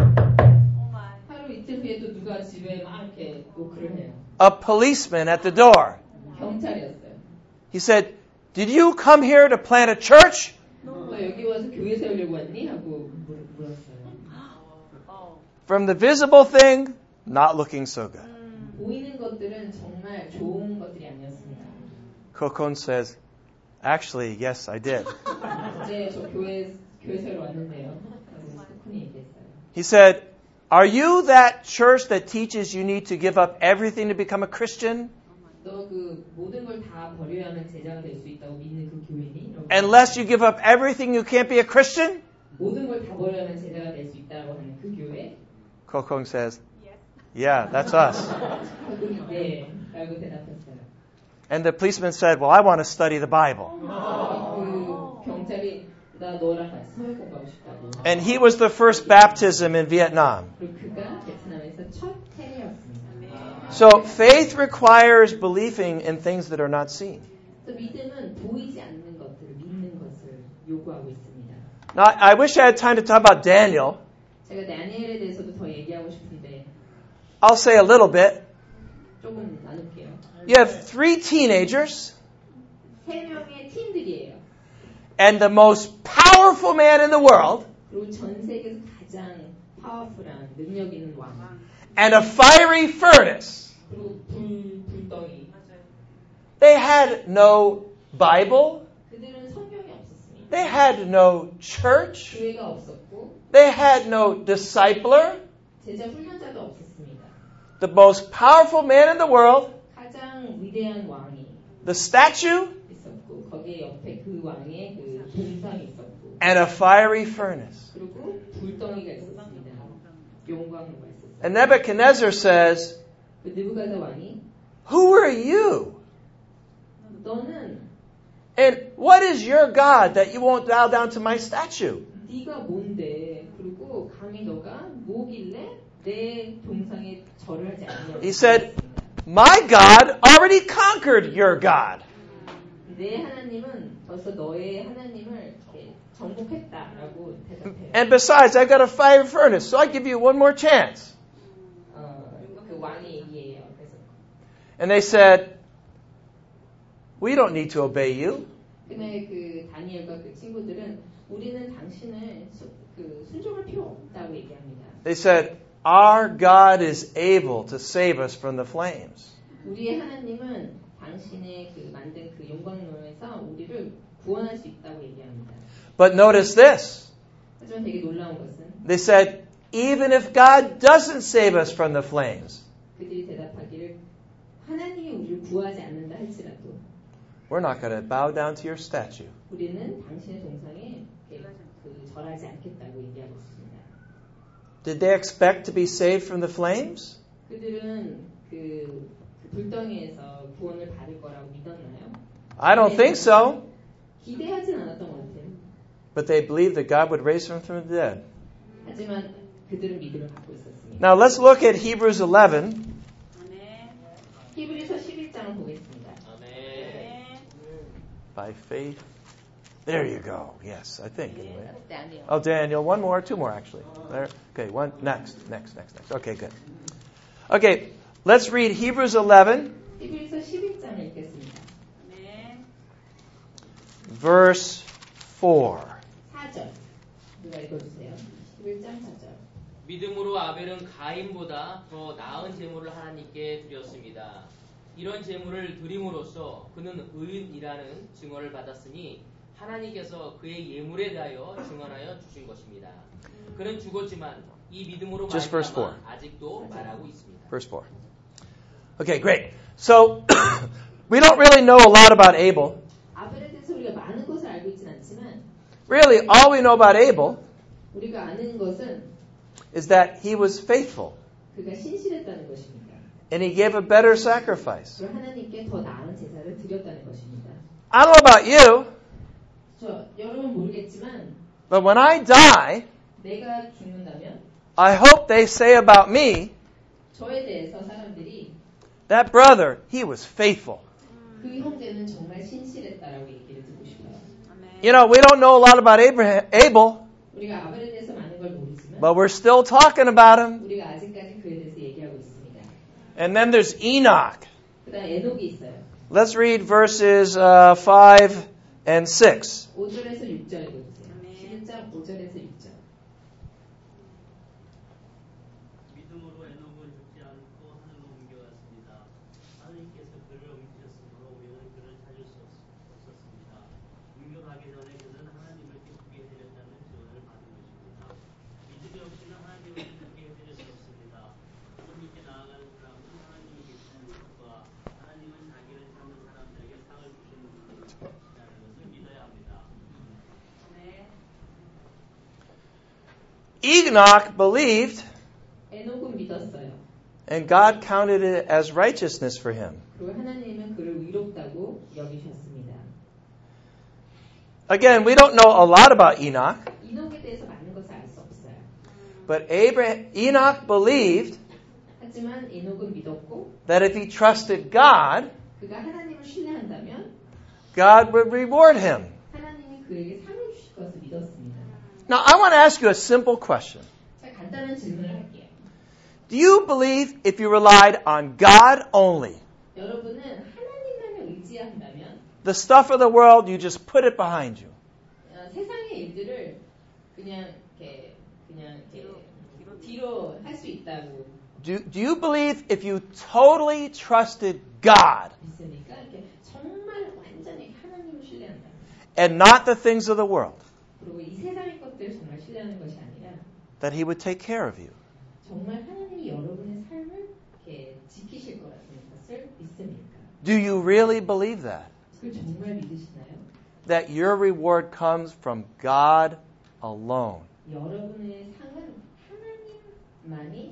하루 이틀 뒤에 또 누가 집에 막 이렇게 노크를 해요. a policeman at the door. 경찰이었어요. He said, "Did you come here to plant a church?" 너 여기 와서 교회 세우려고 왔니? 하고 물었어요. From the visible thing, not looking so good. 보이는 것들은 정말 좋은 것들이 아니었습니다. Kokon says, "Actually, yes, I did." 이제 저 교회 세우러 왔는데요. 라고 코쿤이 얘기했어요. He said, "Are you that church that teaches you need to give up everything to become a Christian? 너 그 모든 걸 다 버려야만 제자가 될 수 있다고 믿는 그 교회니? Unless you give up everything, you can't be a Christian?" 모든 걸 다 버려야만 제자가 될 수 있다고 하는 그 교회? Kokon says, "Yeah, that's us." 그분이 네, 라고 대답했어요. And the policeman said, "Well, I want to study the Bible." 그 경찰이 나 너랑 같이 성경 공부하고 싶다고. And he was the first baptism in Vietnam. 그리고 그가 베트남에서 첫 세례였습니다. So faith requires believing in things that are not seen. 그래서 믿음은 보이지 않는 것들을 믿는 것을 요구하고 있습니다. Now, I wish I had time to talk about Daniel. 제가 다니엘에 대해서도 더 얘기하고 싶은데 I'll say a little bit. 조금 나눌게요. You have 3 teenagers, 세 명의 팀들이에요. and the most powerful man in the world 그리고 전 세계에서 가장 파워풀한 능력 있는 왕. and a fiery furnace. 그리고 불덩이. They had no Bible. 그들은 성경이 없었습니다. They had no church. 교회가 없었고 They had no discipler. 제자 훈련자도 없었습니다. The most powerful man in the world, 가장 위대한 왕이 the statue, 있었고 거기에 옆에 그 왕의 그 동상이 있었고 and a fiery furnace. 그리고 불덩이가 있었습니다. 용광로가 있었어요. And Nebuchadnezzar says, 그 느부갓네 왕이 who are you? 너는 And what is your God that you won't bow down to my statue? 네가 뭔데? 그리고 감히 너가 뭐길래 내 동상에 절을 하지 않냐고. He said, my God already conquered your God. 내 하나님은 벌써 너의 하나님을 이렇게 정복했다라고 대답해요. And besides, I've got a fiery furnace, so I give you one more chance. 그 왕이 얘기해요. 그래서 And they said, we don't need to obey you. 근데 그 다니엘과 그 친구들은 우리는 당신을 순종할 필요 없다고 얘기합니다. They said, our God is able to save us from the flames. 우리의 하나님은 당신의 그 만든 그 용광로에서 우리를 구원할 수 있다고 얘기합니다. But notice this. 하지만 되게 놀라운 것은 They said, even if God doesn't save us from the flames, 그들이 대답하기를 하나님이 우리를 구하지 않는다 할지라도 we're not going to bow down to your statue. 우리는 당신의 동상에 절하지 않겠다고 얘기하고 있습니다. Did they expect to be saved from the flames? 그들은 그 불덩이에서 구원을 받을 거라고 믿었나요? I don't think so. 기대하진 않았던 것 같아요. But they believed that God would raise them from the dead. 하지만 그들은 믿음을 갖고 있었습니다. Now let's look at Hebrews 11. 히브리서 11장을 보겠습니다. By faith. There you go. Yes, I think. Anyway. Daniel. Oh, Daniel. One more. Two more, actually. There. Okay, one. Next. Okay, good. Okay, let's read Hebrews 11, 히브리서 11장을 읽겠습니다. verse 4. 4절. 누가 읽어주세요. 11장 4절. 믿음으로 아벨은 가인보다 더 나은 제물을 하나님께 드렸습니다. 이런 제물을 드림으로써 그는 의인이라는 증언을 받았으니 하나님께서 그의 예물에 대하여 증언하여 주신 것입니다. 그는 죽었지만 이 믿음으로 Just verse 말미암아 아직도 말하고 있습니다. Verse 4. Okay, great. So, we don't really know a lot about Abel. 아벨에 대해서 우리가 많은 것을 알고 있지는 않지만 Really, all we know about Abel 우리가 아는 것은 is that he was faithful 그가 신실했다는 것입니다. and he gave a better sacrifice. 그리고 하나님께 더 나은 제사를 드렸다는 것입니다. I don't know about you, 여러분 모르겠지만 but when I die, 내가 죽는다면 I hope they say about me, 저에 대해서 사람들이 that brother, he was faithful. 그 형제는 정말 신실했다라고 얘기를 듣고 싶어요. You know, we don't know a lot about Abel, 우리가 아벨에 대해서 많은 걸 모르지만 but we're still talking about him. 우리가 아직까지 그에 대해서 얘기하고 있습니다. And then there's Enoch. 그다음 에녹이 있어요. Let's read verses 5 and 6. 5절에서 6절 읽어주세요. 11장 5절에서 6절. 믿음으로 에녹은 죽지 않고 하늘로 옮겨갔습니다. 하나님께서 그를 옮기셨으므로 우리는 그를 찾을 수 없었습니다. 옮겨가기 전에 그는 하나님을 기쁘게 해드렸다는 증언을 받은 것입니다. 믿음이 없이는 하나님을 기쁘게 해드릴 수 없습니다. 하나님께 나아가는 사람은 하나님이 계시는 것과 하나님은 자기를 찾는 사람들에게 상을 주시는 것이라는 것을 믿어야 합니다. Enoch believed, 에녹은 믿었어요. and God counted it as righteousness for him. 그리고 하나님은 그를 의롭다고 여기셨습니다. Again, we don't know a lot about Enoch, 이녹에 대해서 많은 것을 알 수 없어요. but Enoch believed 하지만 에녹은 믿었고 that if he trusted God, 그가 하나님을 신뢰한다면 God would reward him. 하나님이 그에게 상을 주실 것을 믿었습니다. Now, I want to ask you a simple question. 자, 간단한 질문을 할게요. Do you believe if you relied on God only, 여러분은 하나님만을 의지한다면 the stuff of the world, you just put it behind you? 세상의 일들을 그냥 뒤로 할 수 있다고 Do you believe if you totally trusted God 믿습니까? 이렇게 정말 완전히 하나님을 신뢰한다. and not the things of the world, 그리고 이 세상의 것들을 정말 신뢰하는 것이 아니라 that He would take care of you? 정말 하나님이 여러분의 삶을 이렇게 지키실 거라는 것을 믿습니까? Do you really believe that? 그걸 정말 믿으시나요? That your reward comes from God alone. 여러분의 상은 하나님만이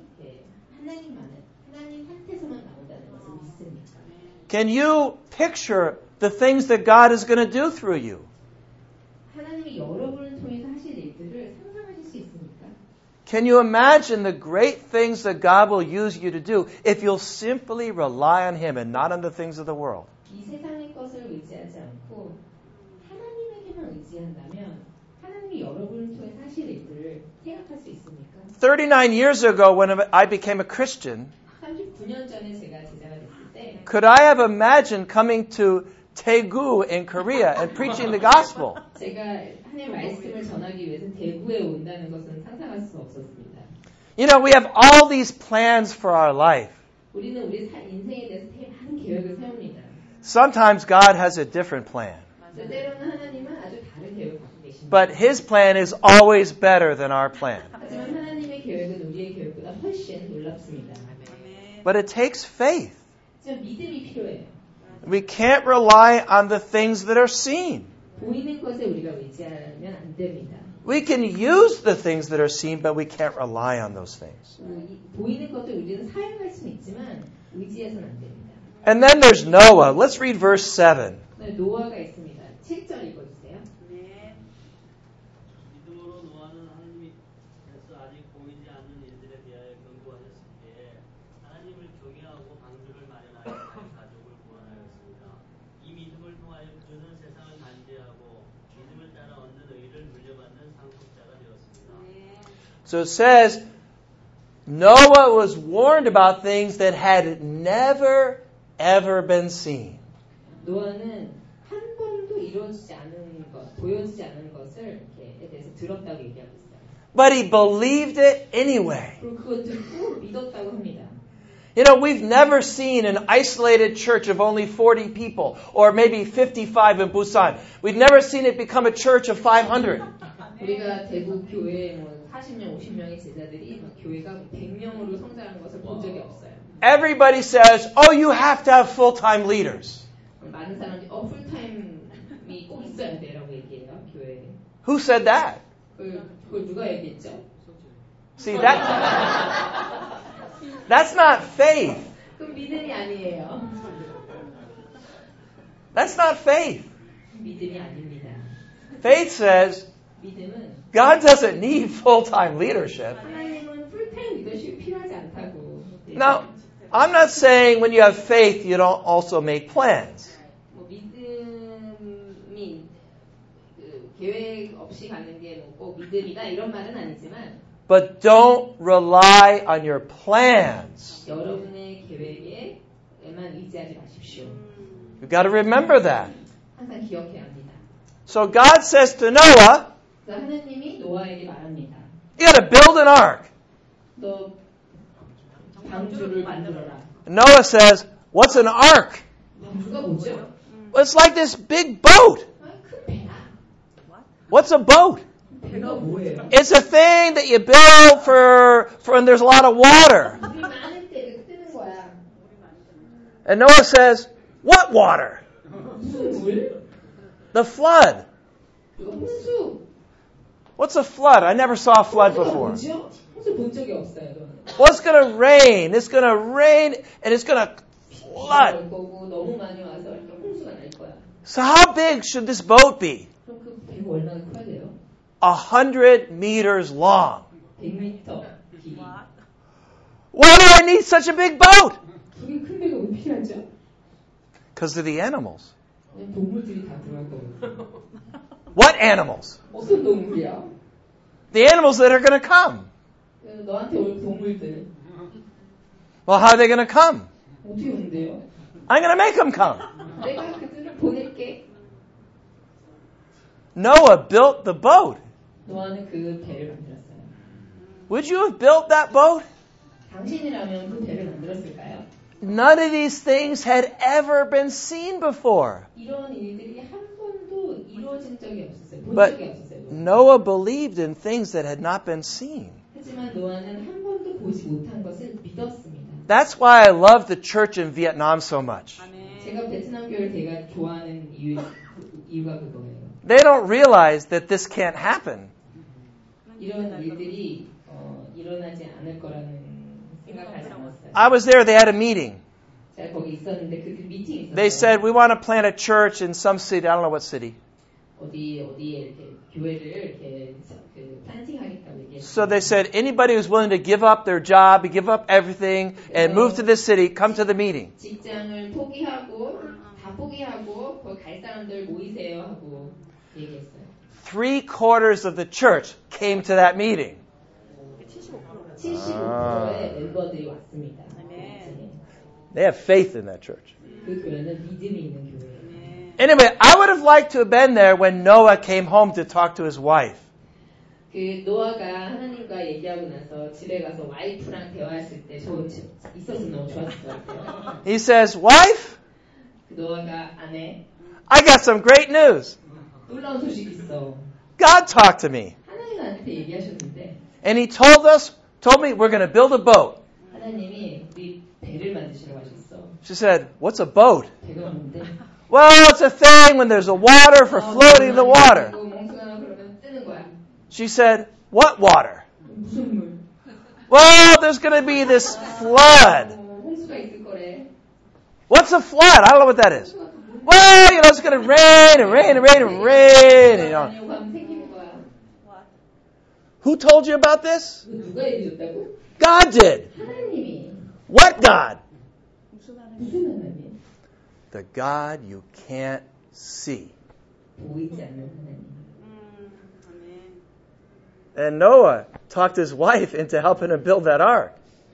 하나님한테서만 나온다는 것을 믿습니까? Can you picture the things that God is going to do through you? 하나님이 여러분을 통해서 하실 일들을 상상하실 수 있습니까? Can you imagine the great things that God will use you to do if you'll simply rely on Him and not on the things of the world? 이 세상의 것을 의지하지 않고 하나님에게만 의지한다면 하나님이 여러분을 통해서 하실 일들을 생각할 수 있습니까? 39 years ago when I became a Christian, 39년 전에 제가 제자가 됐을 때 could I have imagined coming to Daegu in Korea and preaching the gospel? 제가 하나님의 말씀을 전하기 위해서 대구에 온다는 것은 상상할 수 없었습니다. You know, we have all these plans for our life. 우리는 우리 인생에 대해서 되게 많은 계획을 세웁니다. Sometimes God has a different plan. 때로는 하나님은 아주 다른 계획을 갖고 계십니다. But His plan is always better than our plan. 하지만 하나님의 계획은 우리의 계획보다 훨씬 놀랍습니다. But it takes faith. 하지만 믿음이 필요해요. We can't rely on the things that are seen. 보이는 것에 우리가 의지하면 안 됩니다. We can use the things that are seen, but we can't rely on those things. 보이는 것도 우리는 사용할 수는 있지만 의지해서는 안 됩니다. And then there's Noah. Let's read verse 7. 노아가 있습니다. 7절 읽어주세요. 믿음으로 노아는 하나님께서 아직 보이지 않는 일들에 대하여 경고하셨기에 하나님을 경외하고 방주를 마련하여 자기 가족을 구원하였습니다. 이 믿음을 통하여 그는 세상을 단죄하고 믿음을 따라 얻는 의를 물려받는 상속자가 되었습니다. So it says, Noah was warned about things that had never, ever been seen. 노아는 한 번도 이루어지지 않은 것, 보여지지 않은 것을 이렇게 대해서 들었다고 얘기하고 있어요. But he believed it anyway. 그리고 그걸 듣고 믿었다고 합니다. You know, we've never seen an isolated church of only 40 people, or maybe 55 in Busan. We've never seen it become a church of 500. 우리가 대구 교회에 40명, 50명의 제자들이 교회가 100명으로 성장한 것을 본 적이 없어요. Everybody says, oh, you have to have full-time leaders. 많은 사람들이 풀타임이 꼭 있어야 돼라고 얘기해요, 교회에. Who said that? 그걸 누가 얘기했죠? See, that's not faith. 그건 믿음이 아니에요. That's not faith. 믿음이 아닙니다. Faith says, 믿음은 God doesn't need full-time leadership. 하나님은 풀타임 리더십이 필요하지 않다고. Now, I'm not saying when you have faith, you don't also make plans. 믿음이 계획 없이 가는 게 꼭 믿음이다 이런 말은 아니지만 But don't rely on your plans. 여러분의 계획에만 의지하지 마십시오. You've got to remember that. 항상 기억해야 합니다. So God says to Noah, 하나님이 노아에게 말합니다. you got to build an ark. 너 방주를 만들어라. Noah says, what's an ark? 방주가 뭐죠? Well, it's like this big boat. 큰 배야. What's a boat? 배가 뭐예요? It's a thing that you build for when there's a lot of water. 물이 많을 때 뜨는 거야. And Noah says, what water? 무슨 물? The flood. 이거 홍수. What's a flood? I never saw a flood before. 뭐죠? 홍수 본 적이 없어요. 저는. Well, it's going to rain. It's going to rain and it's going to flood. 올 거고 너무 많이 와서 이렇게 홍수가 날 거야. So how big should this boat be? 그럼 그 배가 얼마나 커야 돼요? 100 meters long. 100m 길이. Why do I need such a big boat? 그게 큰 배가 왜 필요하죠? Because of the animals. 그냥 동물들이 다 들어갈 거거든요. What animals? 어떤 동물이야? The animals that are going to come. 너한테 올 동물들 Well, how are they going to come? 어떻게 온대요? I'm going to make them come. 내가 그들을 보낼게. Noah built the boat. 노아는 그 배를 만들었어요. Would you have built that boat? 당신이라면 그 배를 만들었을까요? None of these things had ever been seen before. 이런 일들이 한 번도 이루어진 적이 없었어요. 본 But 적이 없었어요. Noah believed in things that had not been seen. 하지만 노아는 한 번도 보지 못한 것을 믿었습니다. That's why I love the church in Vietnam so much. 제가 베트남 교회를 되게 좋아하는 이유가 그거예요. They don't realize that this can't happen. 이런 일들이 일어나지 않을 거라는 생각하지 않았어요. I was there, they had a meeting. 제가 거기 있었는데 그 미팅이 있었어요. They said, we want to plant a church in some city, I don't know what city. 어디에 이렇게 교회를 이렇게 그 플랜팅하겠다고 얘기했어요. So they said, anybody who's willing to give up their job, give up everything, and move to this city, come to the meeting. 직장을 포기하고 다 포기하고 거기 갈 사람들 모이세요 하고 얘기했어요. 3/4 of the church came to that meeting. 75%의 멤버들이 왔습니다. They have faith in that church. 그 교회는 믿음이 있는 교회예요. Anyway, I would have liked to have been there when Noah came home to talk to his wife. 그 노아가 하나님과 얘기하고 나서 집에 가서 와이프랑 대화했을 때 저 있었으면 너무 좋았을 것 같아요. He says, wife, 그 노아가 아내 I got some great news. 놀라운 소식이 있어. God talked to me. 하나님 나한테 얘기하셨는데 And he told me we're going to build a boat. 하나님이 우리 배를 만드시라고 하셨어. She said, what's a boat? 배가 뭔데? Well, it's a thing when there's a water for floating in the water. 멍청하고 그러면 뜨는 거야. She said, what water? 무슨 물? Well, there's going to be this flood. 홍수가 있을 거래. What's a flood? I don't know what that is. Well, it's going to rain and rain and rain and rain. 아니고 하면 생기는 거야. Who told you about this? 누가 얘기해줬다고? God did. 하나님이. What God? 무슨 하나님? The God you can't see. 보이지 않는 하나님. And Noah talked his wife into helping him build that ark.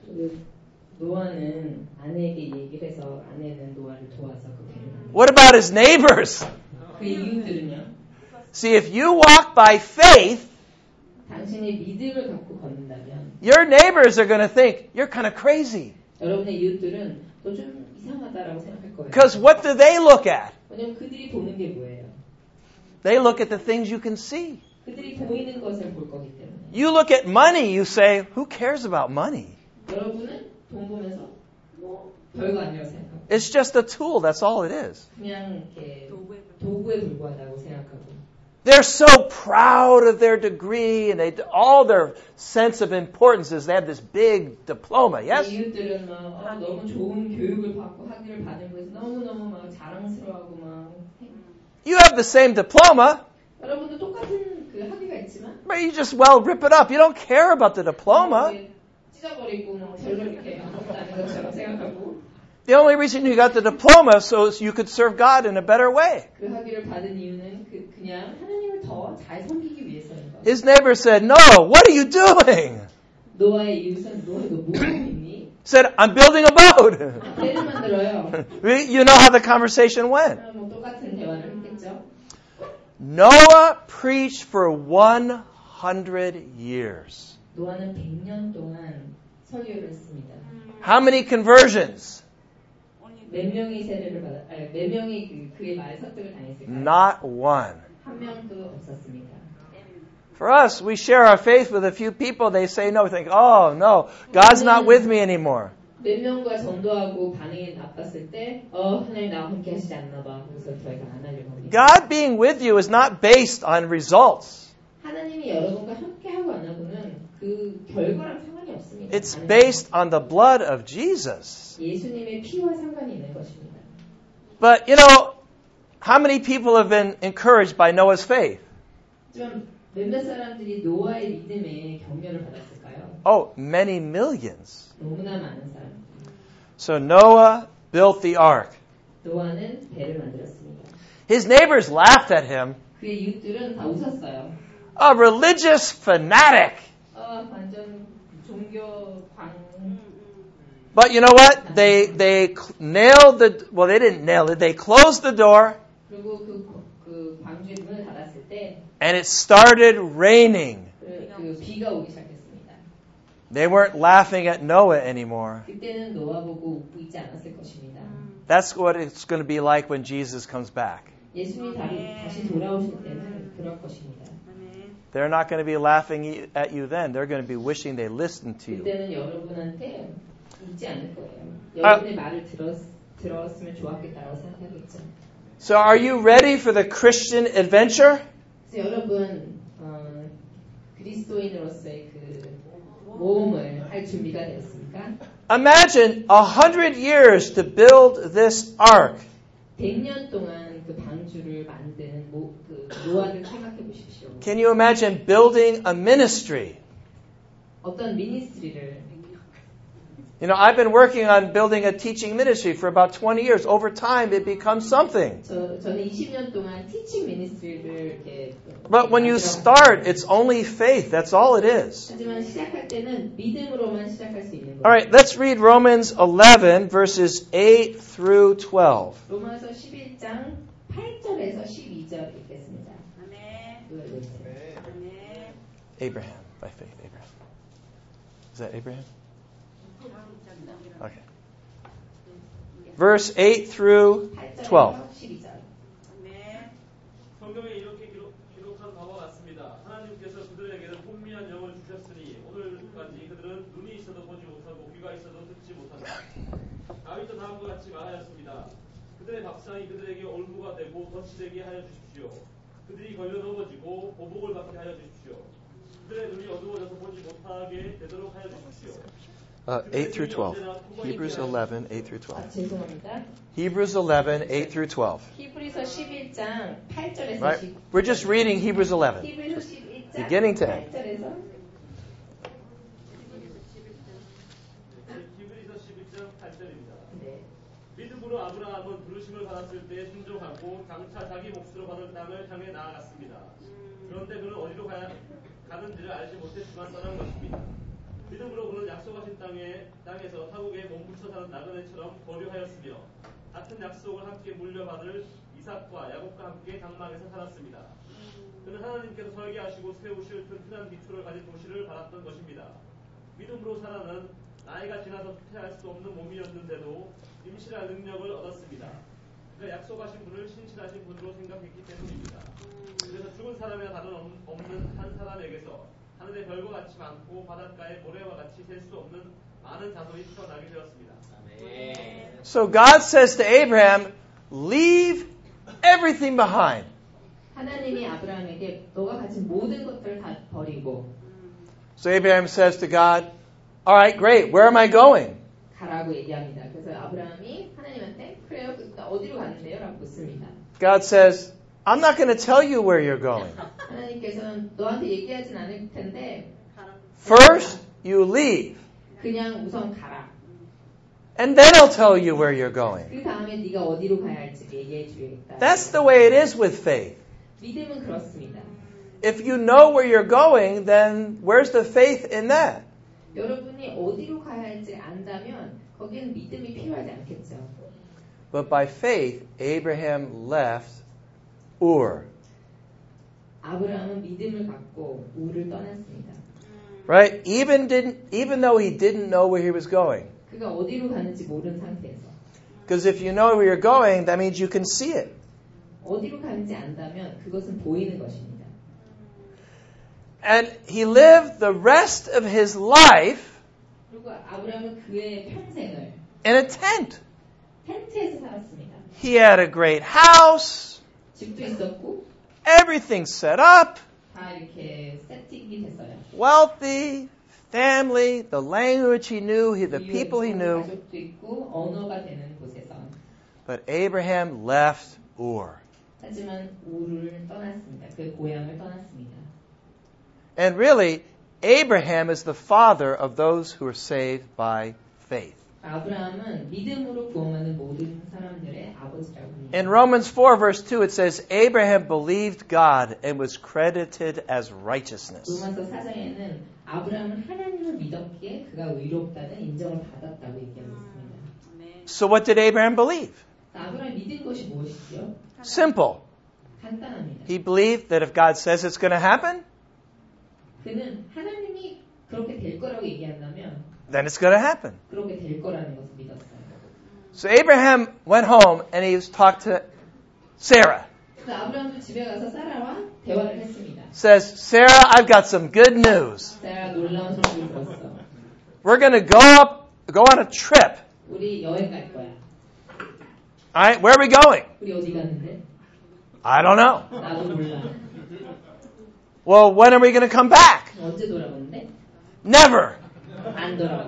노아는 아내에게 얘기를 해서 아내는 노아를 도와서 그 배를 만들었어요. What about his neighbors? 그 이웃들은요? See, if you walk by faith, 당신이 믿음을 갖고 걷는다면 your neighbors are going to think you're kind of crazy. 여러분의 이웃들은 너 좀 이상하다라고 생각할 거예요. Because what do they look at? 왜냐면 그들이 보는 게 뭐예요? They look at the things you can see. 그들이 보이는 것을 볼 거기 때문에. You look at money, you say, who cares about money? 여러분은 돈 보면서 뭐 별거 아니라고 생각하고 It's just a tool, that's all it is. 그냥 이렇게 도구에 불과하다고 생각하고 They're so proud of their degree and all their sense of importance is they have this big diploma, yes? 이웃들은 막 너무 좋은 교육을 받고 학위를 받은 거에서 너무너무 막 자랑스러워하고 막 You have the same diploma, 여러분도 똑같은 그 학위가 있지만 but you just rip it up. You don't care about the diploma. 찢어버리고 뭐 별로 이렇게 아무것도 아닌 것처럼 생각하고 The only reason you got the diploma so you could serve God in a better way. 그 학위를 받은 이유는 그냥 하나님을 더 잘 섬기기 위해서인 거예요. His neighbor said, no, what are you doing? 노아의 이웃은 너 뭐 하고 있니? Said, I'm building a boat. 배를 만들어요. You know how the conversation went. 뭐 똑같은 대화를 했겠죠. Noah preached for 100 years. 노아는 100년 동안 설교를 했습니다. How many conversions? 몇 명이 세례를 몇 명이 그의 말에 설득을 당했을까요? Not one. 한 명도 없었습니다. For us, we share our faith with a few people. They say no. We think, oh, no, God's not with me anymore. 몇 명과 전도하고 반응이 나빴을 때, 하나님 나와 함께 하시지 않나 봐. 그래서 더 이상 안 하려고 합니다. God being with you is not based on results. 하나님이 여러분과 함께 하고 안 하고는 그 결과랑 상관이 없습니다. It's based on the blood of Jesus. 예수님의 피와 상관이 있는 것입니다. But, how many people have been encouraged by Noah's faith? 좀 몇몇 사람들이 노아의 믿음에 격려를 받았을까요? Oh, many millions. 너무나 많은 사람들. So Noah built the ark. 노아는 배를 만들었습니다. His neighbors laughed at him. 그의 이웃들은 다 웃었어요. A religious fanatic. 완전 종교 광. But you know what? They nailed they didn't nail it. They closed the door. 그리고 그 방주의 문을 닫았을 때 And it started raining. 그 비가 오기 시작했습니다. They weren't laughing at Noah anymore. 그때는 노아 보고 웃고 있지 않았을 것입니다. That's what it's going to be like when Jesus comes back. 예수님이 다시 돌아오실 때는 그럴 것입니다. They're not going to be laughing at you then. They're going to be wishing they listened to you. 그때는 여러분한테 웃지 않을 거예요. 여러분의 말을 들었으면 좋았겠다고 생각하겠죠. So are you ready for the Christian adventure? 그래서 여러분 그리스도인으로서의 그 모험을 할 준비가 되었습니까? Imagine 100 years to build this ark. 100년 동안 그 방주를 만드는 그 노하를 생각해 보십시오. Can you imagine building a ministry? 어떤 미니스트리를 You know, I've been working on building a teaching ministry for about 20 years. Over time, it becomes something. 저는 20년 동안 티칭 미니스트리를 이렇게 But when you start, it's only faith. That's all it is. 하지만 시작할 때는 믿음으로만 시작할 수 있는 거예요. All right, let's read Romans 11, verses 8 through 12. 로마서 11장 8절에서 12절 읽겠습니다. Abraham, by faith, Abraham. Is that Abraham? Okay. Verse 8 through 12. 12절. 성경에 이렇게 기록한 바와 같습니다. 하나님께서 그들에게는 혼미한 영을 주셨으니 오늘까지 그들은 눈이 있어도 보지 못하고 귀가 있어도 듣지 못한다. 다윗도 다음과 같이 말하였습니다. 그들의 밥상이 그들에게 올무가 되고 덫이 되게 하여 주십시오. 그들이 걸려 넘어지고 보복을 받게 하여 주십시오. 그들의 눈이 어두워져서 보지 못하게 되도록 하여 주십시오. 8 through 12. Hebrews 11, 8 through 12. 죄송합니다. Hebrews 11, 8 through 12. 히브리서 11장 8절에서 Right? We're just reading Hebrews 11. 히브리서 11장 Beginning to end. 8절에서 히브리서 11장 8절입니다. 네. 믿음으로 아브라함은 부르심을 받았을 때 순종하고 장차 자기 몫으로 받을 땅을 향해 나아갔습니다. 그런데 그는 어디로 가는지를 알지 못했지만 떠난 것입니다. 믿음으로 그는 약속하신 땅에서 타국에 몸부쳐 사는 나그네처럼 거류하였으며 같은 약속을 함께 물려받을 이삭과 야곱과 함께 장막에서 살았습니다. 그는 하나님께서 설계하시고 세우실 튼튼한 기초를 가진 도시를 바랐던 것입니다. 믿음으로 사라는 나이가 지나서 후퇴할 수 없는 몸이었는데도 임실할 능력을 얻었습니다. 그가 약속하신 분을 신실하신 분으로 생각했기 때문입니다. 그래서 죽은 사람이나 다름없는 한 사람에게서 하늘의 별과 같이 많고 바닷가의 모래와 같이 셀 수 없는 많은 자손이 태어나게 되었습니다. 아멘. So God says to Abraham, leave everything behind. 하나님이 아브라함에게 너가 가진 모든 것들을 다 버리고 So Abraham says to God, all right, great, where am I going? 가라고 얘기합니다. 그래서 아브라함이 하나님한테 그래요, 어디로 가는데요? 라고 묻습니다. God says, I'm not going to tell you where you're going. 하나님께서는 너한테 얘기하진 않을 텐데 First, you leave. 그냥 우선 가라. And then I'll tell you where you're going. 그 다음에 네가 어디로 가야 할지 얘기해 주겠다. That's the way it is with faith. 믿음은 그렇습니다. If you know where you're going, then where's the faith in that? 여러분이 어디로 가야 할지 안다면 거기는 믿음이 필요하지 않겠죠. But by faith, Abraham left Ur. 아브라함은 믿음을 갖고 우를 떠났습니다. Right? Even though he didn't know where he was going. 그가 어디로 가는지 모르는 상태에서. Because if you know where you're going, that means you can see it. 어디로 가는지 안다면 그것은 보이는 것입니다. And he lived the rest of his life 그리고 아브라함은 그의 평생을 in a tent. 텐트에서 살았습니다. He had a great house, 집도 있었고 everything set up, 다 이렇게 세팅이 됐어요. wealthy, family, the language he knew, the people he knew. 가족도 있고 언어가 되는 곳에서. But Abraham left Ur. 하지만 우를 떠났습니다. 그 고향을 떠났습니다. And really, Abraham is the father of those who are saved by faith. 아브라함은 믿음으로 구원하는 모든 사람들의 아버지라고 합니다. In Romans 4 verse 2 it says, Abraham believed God and was credited as righteousness. 로마서 4장에는 아브라함은 하나님을 믿었기에 그가 의롭다는 인정을 받았다고 얘기하고 있습니다. So what did Abraham believe? 아브라함이 믿은 것이 무엇이죠? Simple. 간단합니다. He believed that if God says it's going to happen, 그는 하나님이 그렇게 될 거라고 얘기한다면 then it's going to happen. 그렇게 될 거라는 것을 믿었어요. So Abraham went home and he talked to Sarah. 그래서 아브라함도 집에 가서 사라와 대화를 했습니다. Says, Sarah, I've got some good news. 사라가 놀라운 소식을 들었어. We're going to go on a trip. 우리 여행 갈 거야. All right, where are we going? 우리 어디 가는데? I don't know. 나도 몰라. Well, when are we going to come back? 언제 돌아오는데? Never. 안 돌아와.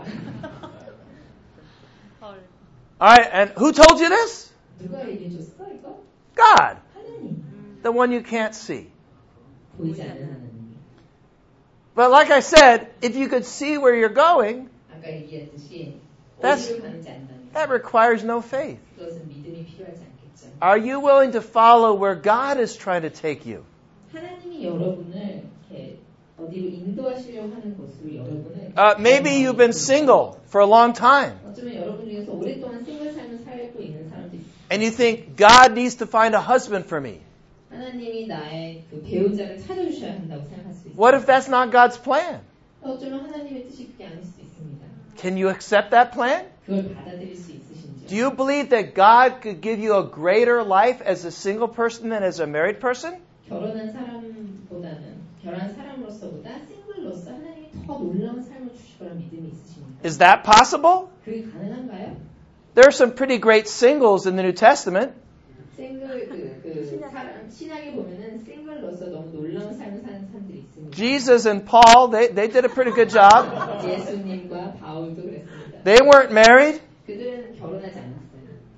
All right, and who told you this? 누가 얘기해 줬어 이거? God, 하나님. the one you can't see. 보이지 않는 하나님. But like I said, if you could see where you're going, 아까 얘기했듯이 That's- 어디로 가는지 안다면 that requires no faith. 그것은 믿음이 필요하지 않겠죠. Are you willing to follow where God is trying to take you? 하나님이 여러분을 이렇게 어디로 인도하시려고 하는 곳으로 여러분을 Maybe you've been single for a long time, 어쩌면 여러분 중에서 오랫동안 싱글 삶을 살고 있는 사람도 있어요. and you think God needs to find a husband for me. 하나님이 나의 그 배우자를 찾아주셔야 한다고 생각할 수 있어요. What if that's not God's plan? 어쩌면 하나님의 뜻이 그게 아닐 수 있습니다. Can you accept that plan? 그걸 받아들일 수 있으신지요? Do you believe that God could give you a greater life as a single person than as a married person? 결혼한 사람보다는 결혼한 사람으로서보다 싱글로서 하나님이 더 놀라운 삶을 주실 거란 믿음이 있으십니까? Is that possible? 그게 가능한가요? There are some pretty great singles in the New Testament. 싱글 사람 신약에 보면은 싱글로서 너무 놀라운 삶을 사는 사람들이 있습니다. Jesus and Paul, they did a pretty good job. 예수님과 바울도 그랬습니다. They weren't married. 그들은 결혼하지 않았어요.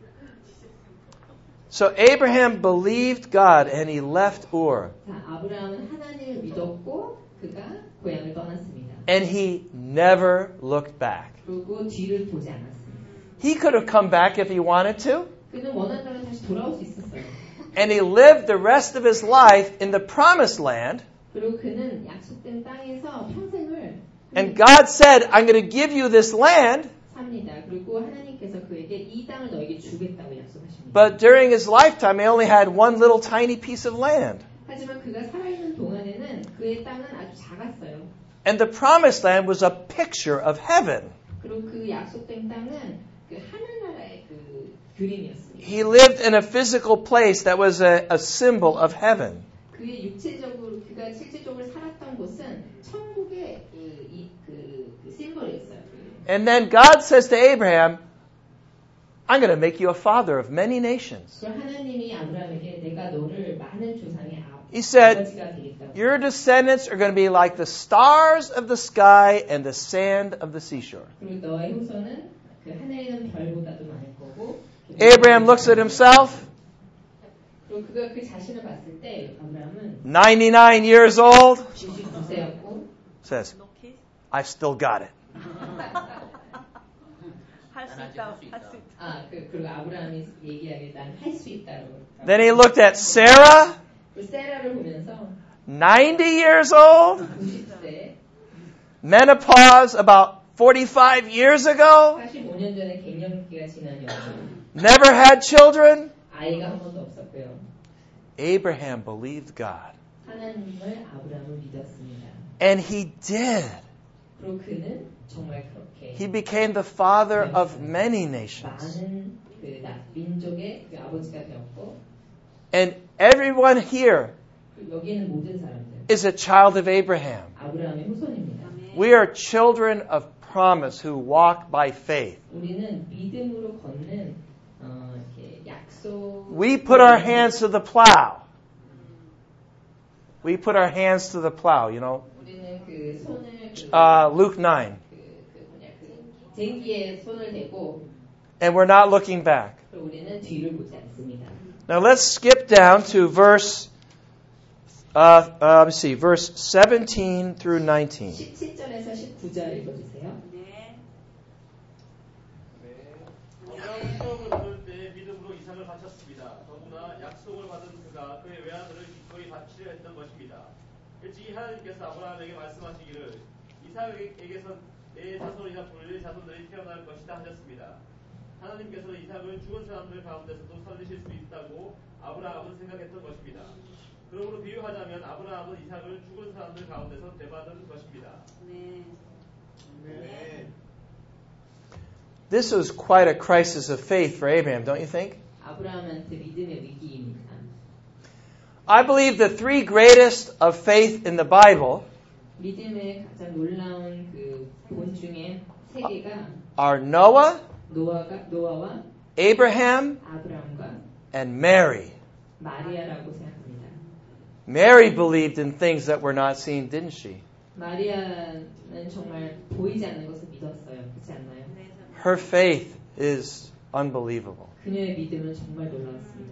So Abraham believed God and he left Ur. 자, 아브라함은 하나님을 믿었고 그가 고향을 떠났습니다. And he never looked back. 그리고 뒤를 보지 않았습니다. He could have come back if he wanted to. 그는 원한다면 다시 돌아올 수 있었어요. And he lived the rest of his life in the promised land. 그리고 그는 약속된 땅에서 평생을 And God said, I'm going to give you this land. 삽니다. 그리고 하나님께서 그에게 이 땅을 너에게 주겠다고 약속하십니다. But during his lifetime, he only had one little tiny piece of land. 하지만 그가 살아있는 동안에는 그의 땅은 아주 작았어요. And the promised land was a picture of heaven. 그리고 그 약속된 땅은 그 하늘나라의 그 그림이었습니다. He lived in a physical place that was a symbol of heaven. 그의 육체적으로 그가 실질적으로 살았던 곳은 천국의 그 심벌이었어요. And then God says to Abraham, I'm going to make you a father of many nations. 그럼 하나님이 아브라함에게 내가 너를 많은 조상의 He said, 아버지가 되겠다고. your descendants are going to be like the stars of the sky and the sand of the seashore. 그리고 너의 후손은 그 하늘에 있는 별보다도 많을 거고. Abraham looks at himself, 그리고 그가 그 자신을 봤을 때 아브라함은 99 years old, 99세였고 says, I've still got it. 할 수 있다. 할 수 있다. 그리고 아브라함이 얘기하길 난 할 수 있다고. Then he looked at Sarah, 그 세라를 보면서 90 years old, 90세, menopause about 45 years ago, 45년 전에 갱년기가 지난 여자, never had children. 아이가 한 번도 없었고요. Abraham believed God. 하나님을 아브라함을 믿었습니다. And he did. 그리고 그는 정말 그렇게 He became the father of many nations. 많은 그 민족의 그 아버지가 되었고, And everyone here 그리고 여기 있는 모든 사람들 is a child of Abraham. 아브라함의 후손입니다. We are children of promise who walk by faith. 우리는 믿음으로 걷는 이렇게 약속. We put our hands to the plow. We put our hands to the plow, you know. 우리는 그 손을 Luke 9. 그 쟁기에 손을 대고 And we're not looking back. 그리고 우리는 뒤를 보지 않습니다. Now let's skip down to verse 17 through 19. 17절에서 19절 읽어주세요. 아브라함은 처음을 얻을 때 믿음으로 이삭을 바쳤습니다. 더구나 약속을 받은 그가 그의 외아들을 기꺼이 바치려 했던 것입니다. 일찍이 하나님께서 아브라함에게 말씀하시기를 이삭에게서 내 자손이나 불릴 자손들이 태어날 것이다 하셨습니다. 하나님께서는 이삭을 죽은 사람들 가운데서도 살리실 수 있다고 아브라함은 생각했던 것입니다. 그러므로 비유하자면 아브라함은 이삭을 죽은 사람들 가운데서 되받은 것입니다. This was quite a crisis of faith for Abraham, don't you think? 아브라함한테 믿음의 위기입니다. I believe the three greatest of faith in the Bible 믿음의 가장 놀라운 그 본 중에 세 개가 are Noah, 노아와 Abraham, 아브라함과 and Mary. 마리아라고 생각합니다. Mary believed in things that were not seen, didn't she? 마리아는 정말 보이지 않는 것을 믿었어요. 그렇지 않나요? Her faith is unbelievable. 그녀의 믿음은 정말 놀라웠습니다.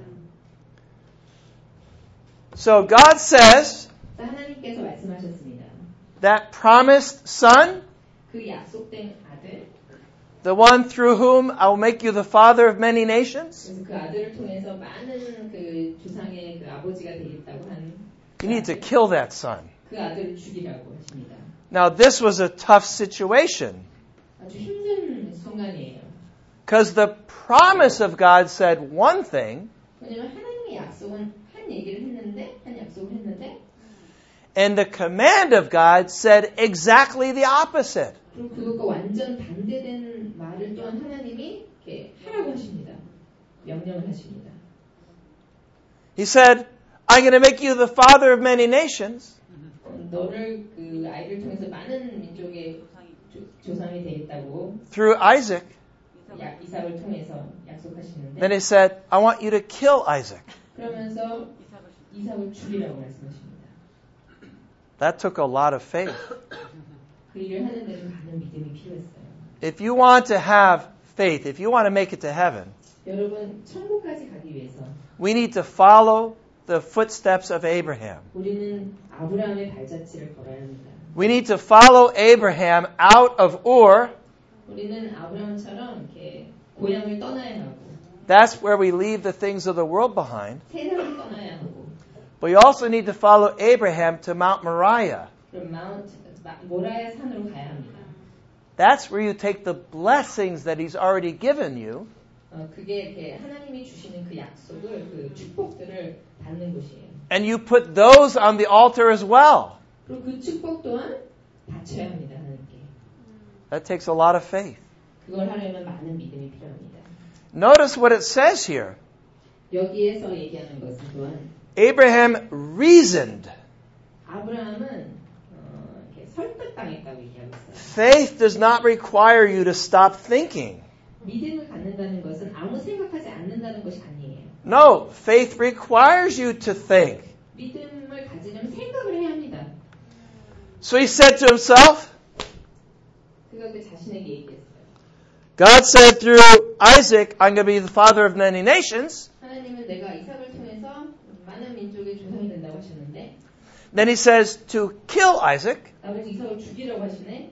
So God says 하나님께서 말씀하셨습니다. that promised son, 그 약속된 아들, the one through whom I will make you the father of many nations, 그래서 그 아들을 통해서 많은 그 주상의 그 아버지가 되겠다고 한 you need to kill that son. 그 아들을 죽이라고 하십니다. Now this was a tough situation 아주 힘든 순간이에요. because the promise of God said one thing 왜냐면 하나님의 약속은 한 얘기를 했는데, 한 약속을 했는데, and the command of God said exactly the opposite. 그리고 그것과 완전 반대된 말을 또한 하나님이 이렇게 하라고 하십니다. 명령을 하십니다. He said, I'm going to make you the father of many nations. 너를 그 아이를 통해서 많은 민족의 조상이 되겠다고 through Isaac. 이삭을 통해서 약속하시는데 Then he said, I want you to kill Isaac. 그러면서 이삭을 죽이라고 말씀하십니다. That took a lot of faith. 그 일을 하는 데는 많은 믿음이 필요했어요. If you want to have faith, if you want to make it to heaven, 여러분 천국까지 가기 위해서 we need to follow the footsteps of Abraham. 우리는 아브라함의 발자취를 걸어야 합니다. We need to follow Abraham out of Ur. 우리는 아브라함처럼 이렇게 고향을 떠나야 하고 That's where we leave the things of the world behind. 세상을 떠나야 하고 But we also need to follow Abraham to Mount Moriah. 그럼 모라야 산으로 가야 합니다. That's where you take the blessings that he's already given you 그게 이렇게 하나님이 주시는 그 약속을, 그 축복들을 받는 곳이에요. and you put those on the altar as well. 그리고 그 축복 또한 바쳐야 합니다, 하나님께. That takes a lot of faith. 그걸 하려면 많은 믿음이 필요합니다. Notice what it says here. 여기에서 얘기하는 것은 또한 Abraham reasoned. 아브라함은 이렇게 설득당했다고 얘기하고 있어요. Faith does not require you to stop thinking. 믿음을 갖는다는 것은 아무 생각하지 않는다는 것이 아니에요. No, faith requires you to think. 믿음을 가지려면 생각을 해야 합니다. So he said to himself, 그가 그 자신에게 얘기했어요. God said through Isaac, I'm going to be the father of many nations. 하나님은 내가 이삭을 통해서 많은 민족의 조상이 된다고 하셨는데 Then he says to kill Isaac. 아버지 이삭을 죽이라고 하시네.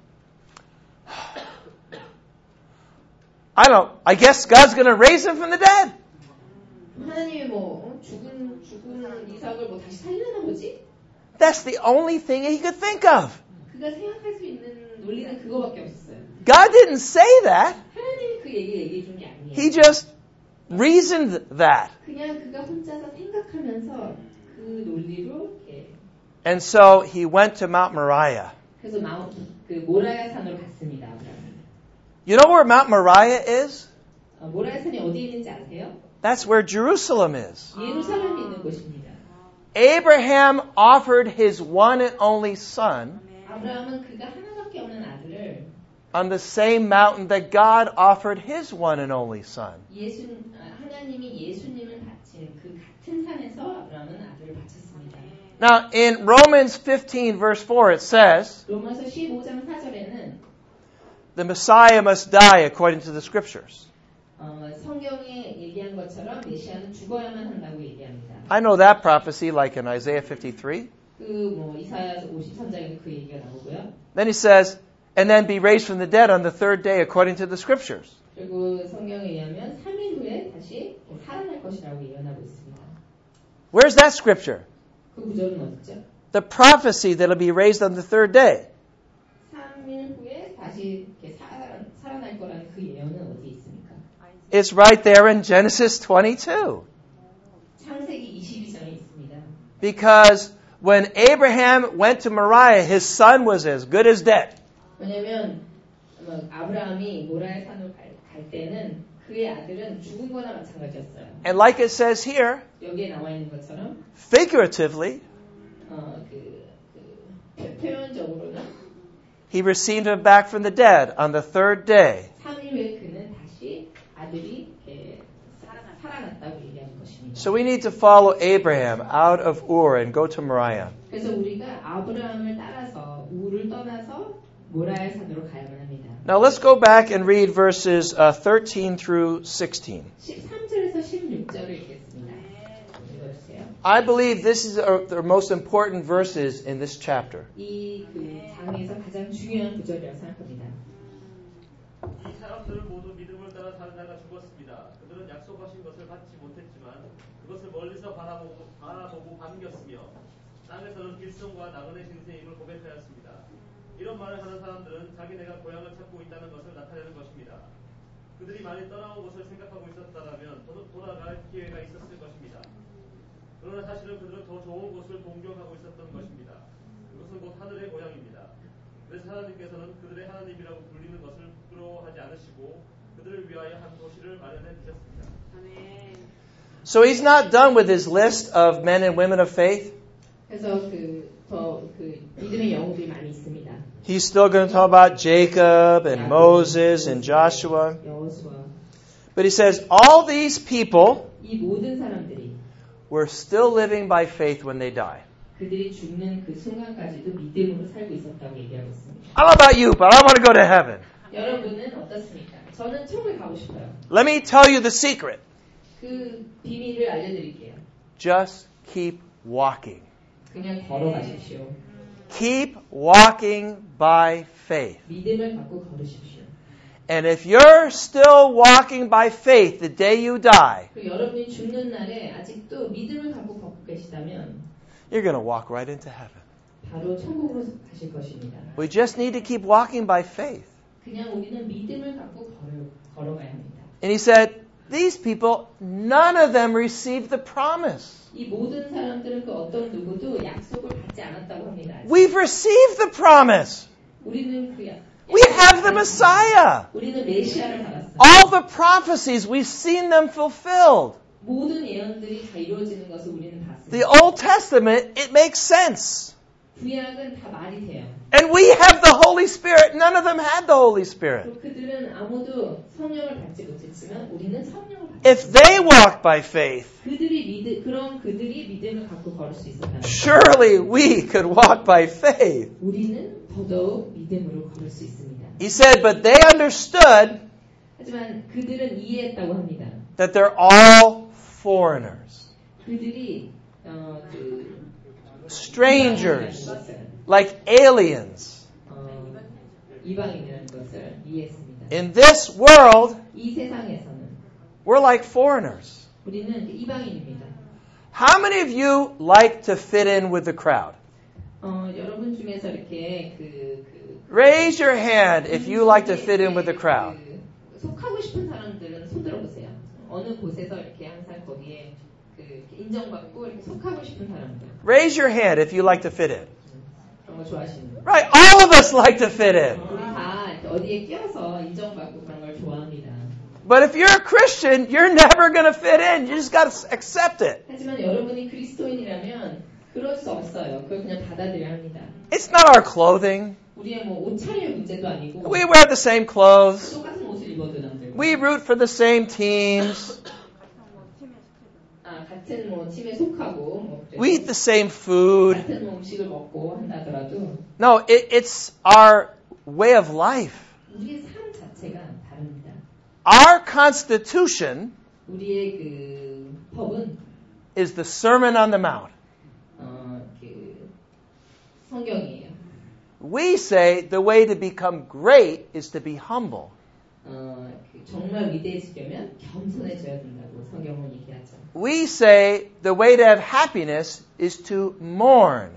I guess God's going to raise him from the dead. 하나님이 죽은 이삭을 다시 살려나 보지? That's the only thing he could think of. 그가 생각할 수 있는 논리는 그거밖에 없었어요. God didn't say that. 하나님이 그 얘기를 얘기해 준 게 아니에요. He just reasoned that. 그냥 그가 혼자서 생각하면서 그 논리로 이렇게. And so he went to Mount Moriah. 그래서 그 모라야 산으로 갔습니다. You know where Mount Moriah is? 모라야 산이 어디에 있는지 아세요? That's where Jerusalem is. 예루살렘에 있는 곳입니다. Abraham offered his one and only son 아브라함은 그가 하나밖에 없는 아들을 on the same mountain that God offered his one and only son. 하나님이 예수님을 바친 그 같은 산에서 아브라함은 아들을 바쳤습니다. Now in Romans 15 verse 4 it says, 로마서 15장 4절에는 the Messiah must die according to the scriptures. 성경에 얘기한 것처럼 메시아는 죽어야만 한다고 얘기합니다. I know that prophecy like in Isaiah 53. 이사야 53장에 그 얘기가 나오고요. Then he says, and then be raised from the dead on the third day according to the scriptures. 그리고 성경에 의하면 3일 후에 다시 살아날 것이라고 예언하고 있습니다. Where's that scripture? 그 구절은 어디죠? The prophecy that will be raised on the third day. 3일 후에 다시 살아날 거라는 그 예언은 어디에 있습니까? It's right there in Genesis 22. 창세기 22장에 있습니다. Because when Abraham went to Moriah, his son was as good as dead. 왜냐면 아브라함이 모라의 산으로 갈 때는 그의 아들은 죽은 거나 마찬가지였어요. And like it says here, 여기에 나와 있는 것처럼 figuratively, 표현적으로는 he received him back from the dead on the third day. 3일 후에 그는 다시 아들이 살아났다고 얘기하는 것입니다. So we need to follow Abraham out of Ur and go to Moriah. 그래서 우리가 아브라함을 따라서 우를 떠나서 모라의 산으로 가야만 합니다. Now let's go back and read verses 13 through 16. 13절에서 16절을 읽겠습니다. 읽어주세요. I believe this is the most important verses in this chapter. 이 장에서 가장 중요한 구절이라고 생각합니다. 이 사람들은 모두 믿음을 따라 살다가 죽었습니다. 그들은 약속하신 것을 받지 못했지만 그것을 멀리서 바라보고 반겼으며 땅에서는 길성과 나그네 신세임을 고백하였습니다. 이런 말을 하는 사람들은 자기네가 고향을 찾고 있다는 것을 나타내는 것입니다. 그들이 많이 떠나온 것을 생각하고 있었다면 돌아갈 기회가 있었을 것입니다. 그러나 사실은 그들은 더 좋은 곳을 동경하고 있었던 것입니다. 그것은 곧 하늘의 고향입니다. 그래서 하나님께서는 그들의 하나님이라고 불리는 것을 부끄러워하지 않으시고 그들을 위하여 한 도시를 마련해 주셨습니다. So he's not done with his list of men and women of faith. 그래서 믿음의 영웅들이 많이 있습니다. He's still going to talk about Jacob and Moses and Joshua. 여호수아. But he says all these people 이 모든 사람들이 were still living by faith when they die. 그들이 죽는 그 순간까지도 믿음으로 살고 있었다고 얘기하고 있습니다. I don't know about you, but I want to go to heaven. 여러분은 어떻습니까? 저는 천국에 가고 싶어요. Let me tell you the secret. 그 비밀을 알려드릴게요. Just keep walking. 그냥 걸어가십시오. Keep walking by faith. 믿음을 갖고 걸으십시오. And if you're still walking by faith the day you die, 그 여러분이 죽는 날에 아직도 믿음을 갖고 걷고 계시다면 you're going to walk right into heaven. 바로 천국으로 가실 것입니다. We just need to keep walking by faith. 그냥 우리는 믿음을 갖고 걸어가야 합니다. And he said, these people, none of them received the promise. 이 모든 사람들은 그 어떤 누구도 약속을 받지 않았다고 합니다. We've received the promise. 우리는 We have the Messiah. 우리는 메시아를 받았어요. All the prophecies, we've seen them fulfilled. 모든 예언들이 다 이루어지는 것을 우리는 봤습니다. The Old Testament, it makes sense. 구약은 다 말이 돼요. And we have the Holy Spirit. None of them had the Holy Spirit. 그들은 아무도 성령을 받지 못했지만 우리는 성령을 받았어요. If they walk by faith, 그들이 믿음을 갖고 걸을 수 있었다면 surely we could walk by faith. 우리는 더더욱 믿음으로 걸을 수 있습니다. He said, but they understood 하지만 그들은 이해했다고 합니다. that they're all foreigners, 그들이 strangers, like aliens. 이방인이라는 것을 이해했습니다. In this world, 이 세상에서는 we're like foreigners. 우리는 이방인입니다. How many of you like to fit in with the crowd? 여러분 중에서 이렇게 Raise your hand if you like to fit in with the crowd. 속하고 싶은 사람들은 손 들어보세요. 어느 곳에서 이렇게 항상 거기에 인정받고 이렇게 속하고 싶은 사람들. Raise your hand if you like to fit in. 그런 거 좋아하시는 거. Right, all of us like to fit in. 우리 다 어디에 껴서 인정받고 그런 걸 좋아합니다. But if you're a Christian, you're never going to fit in. You just got to accept it. 하지만 여러분이 그리스도인이라면 그럴 수 없어요. 그걸 그냥 받아들여야 합니다. It's not our clothing. 우리의 옷 차림의 문제도 아니고 We wear the same clothes. 똑같은 옷을 입어도 남들고 We root for the same teams. 같은 팀에 속하고 We eat the same food. 같은 음식을 먹고 한다더라도 No, it's our way of life. 우리의 삶 자체가 다릅니다. Our constitution 우리의 법은 is the Sermon on the Mount. 성경이에요. We say the way to become great is to be humble. 정말 위대해지려면 겸손해져야 된다고 성경은 얘기하죠. We say the way to have happiness is to mourn.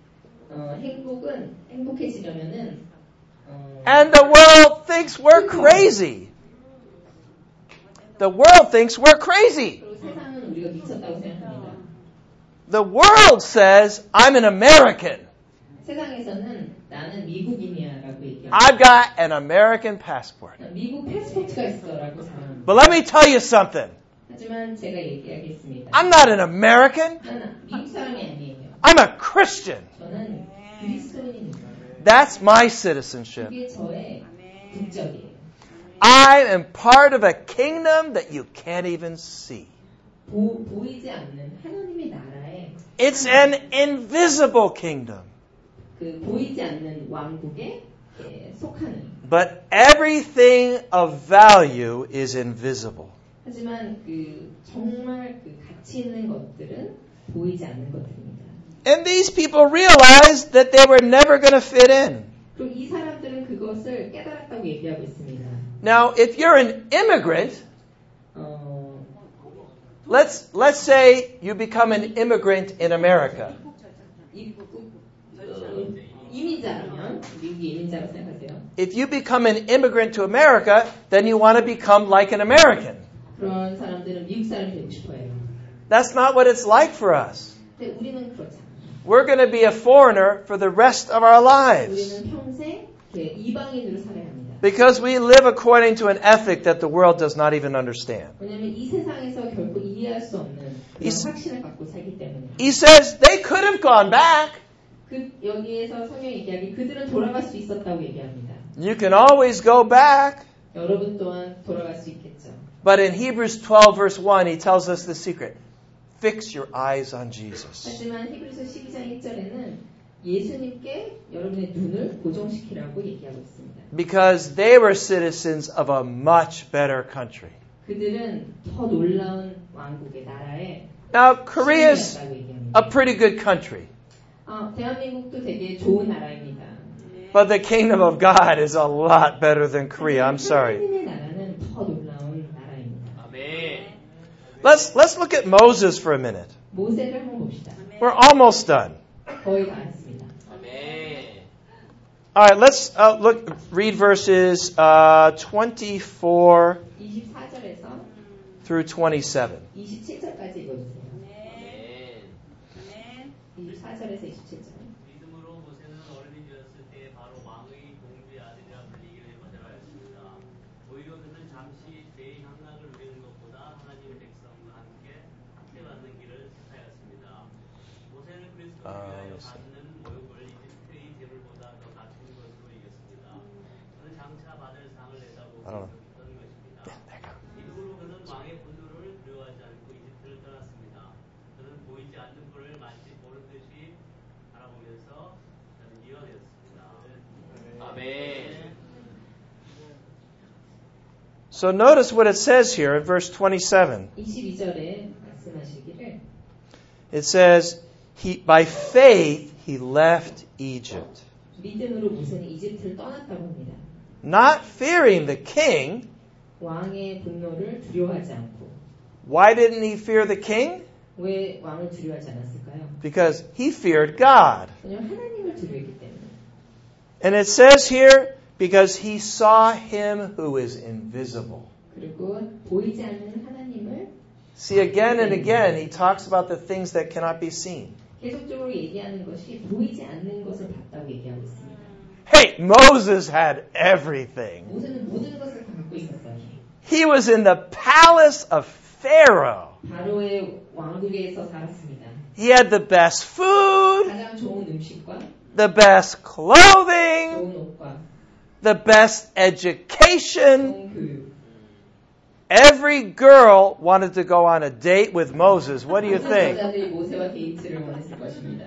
행복해지려면은 And the world thinks we're crazy. The world thinks we're crazy. 그리고 세상은 우리가 미쳤다고 생각합니다. The world says I'm an American. 세상에서는 나는 미국인이야라고 얘기해요. 얘기합니다. I've got an American passport. 미국 패스포트가 있어라고 자랑합니다. But let me tell you something. 하지만 제가 얘기하겠습니다. I'm not an American. 나는 미국 사람이 아니에요. I'm a Christian. 저는 그리스도인입니다. That's my citizenship. 그게 저의 국적이에요. I am part of a kingdom that you can't even see. 보이지 않는 하나님의 나라에 It's an invisible kingdom. 그 보이지 않는 왕국에 속하는. But everything of value is invisible. 하지만 그 정말 그 가치 있는 것들은 보이지 않는 것들입니다. And these people realized that they were never going to fit in. 그리고 이 사람들은 그것을 깨달았다고 얘기하고 있습니다. Now, if you're an immigrant, let's say you become an immigrant in America. 이민자라면 미국의 이민자라고 생각하세요. If you become an immigrant to America, then you want to become like an American. 그런 사람들은 미국 사람이 되고 싶어해요. That's not what it's like for us. 근데 우리는 그렇지 않아요. We're going to be a foreigner for the rest of our lives. 우리는 평생 이방인으로 살아야 합니다. Because we live according to an ethic that the world does not even understand. 왜냐하면 이 세상에서 결코 이해할 수 없는 그런 확신을 갖고 살기 때문에. He says they could have gone back. 여기에서 성경이 얘기하기 그들은 돌아갈 수 있었다고 얘기합니다. You can always go back. 여러분 또한 돌아갈 수 있겠죠. But in Hebrews 12 verse 1, he tells us the secret. Fix your eyes on Jesus. 하지만 히브리서 12장 1절에는 예수님께 여러분의 눈을 고정시키라고 얘기하고 있습니다. Because they were citizens of a much better country. 그들은 더 놀라운 왕국의 나라에 Now, Korea is 시민이었다고 얘기합니다. a pretty good country. 대한민국도 되게 좋은 나라입니다. But the kingdom of God is a lot better than Korea. I'm sorry. 하나님의 나라는 더 놀라운 나라입니다. 아멘. Let's look at Moses for a minute. 모세를 한번 봅시다. We're almost done. 거의 다 했습니다. 아멘. All right, let's read verses 24 24절에서 through 27. 27절까지 읽어주세요. 아멘. 24절에서 27절. 믿음으로 모세는 어른이 되었을 때 바로 왕의 동주의 아들이라 불리기를 거절하였습니다. 오히려 그는 잠시 죄의 향락을 누리는 것보다 하나님의 백성과 함께 학대받는 길을 택하였습니다. 모세는 그리스도를 위하여 받는 모욕을 이집트의 재물보다 더 낮은 것으로 이겼습니다. 그는 장차 받을 상을 내다보고 있었던 것입니다. 믿음으로 그는 왕의 분노를 두려워하지 않고 이집트를 떠났습니다. 그는 보이지 않는 불을 마치 보는 듯이 바라보면서 그는 미워되었습니다. 아멘. So notice what it says here in verse 27. 22절에 말씀하시기를 It says, by faith he left Egypt. 믿음으로 모세는 이집트를 떠났다고 합니다. Not fearing the king. 왕의 분노를 두려워하지 않고. Why didn't he fear the king? 왜 왕을 두려워하지 않았을까요? Because he feared God. 왜냐하면 하나님을 두려워했기 때문에. And it says here, because he saw him who is invisible. 그리고 보이지 않는 하나님을 See, again and again, he talks about the things that cannot be seen. 계속적으로 얘기하는 것이 보이지 않는 것을 봤다고 얘기하고 있습니다. Hey, Moses had everything. 모세는 모든 것을 다 갖고 있었어요. He was in the palace of Pharaoh. 바로의 왕국에서 살았습니다. He had the best food, 가장 좋은 음식과 the best clothing, 좋은 옷과 the best education. 좋은 교육. Every girl wanted to go on a date with Moses. What do you 모든 think? 여자들이 모세와 데이트를 원했을 것입니다.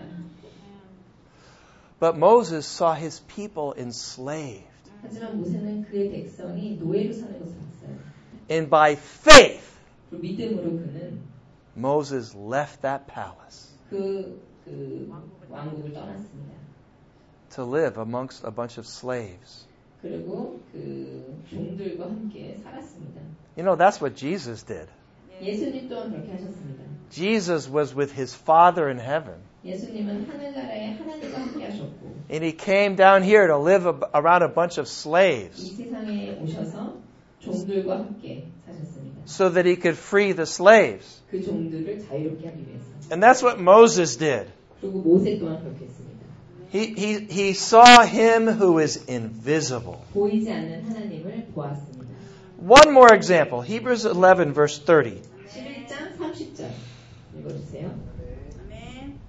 But Moses saw his people enslaved. 하지만 모세는 그의 백성이 노예로 사는 것을 봤어요. And by faith, 그 믿음으로 그는 Moses left that palace 그 왕국을 떠났습니다. to live amongst a bunch of slaves. 그리고 그 종들과 함께 살았습니다. You know, that's what Jesus did. 예수님 또한 그렇게 하셨습니다. Jesus was with his Father in heaven. 예수님은 하늘나라에 하나님과 함께 하셨고 And he came down here to live around a bunch of 이 slaves 세상에 오셔서 종들과 함께 사셨습니다. so that he could free the slaves. 그 종들을 자유롭게 하기 위해서. And that's what Moses did. 그리고 모세 또한 그렇게 했습니다. He saw him who is invisible. 보이지 않는 하나님을 보았습니다. One more example. Hebrews 11, verse 30. 11장 30절 읽어주세요. 아멘.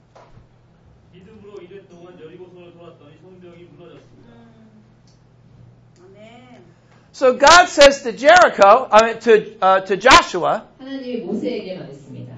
믿음으로 이래 동안 여리고성을 돌았더니 성벽이 무너졌습니다. 아멘. So God says to to Joshua, 하나님이 모세에게 말했습니다.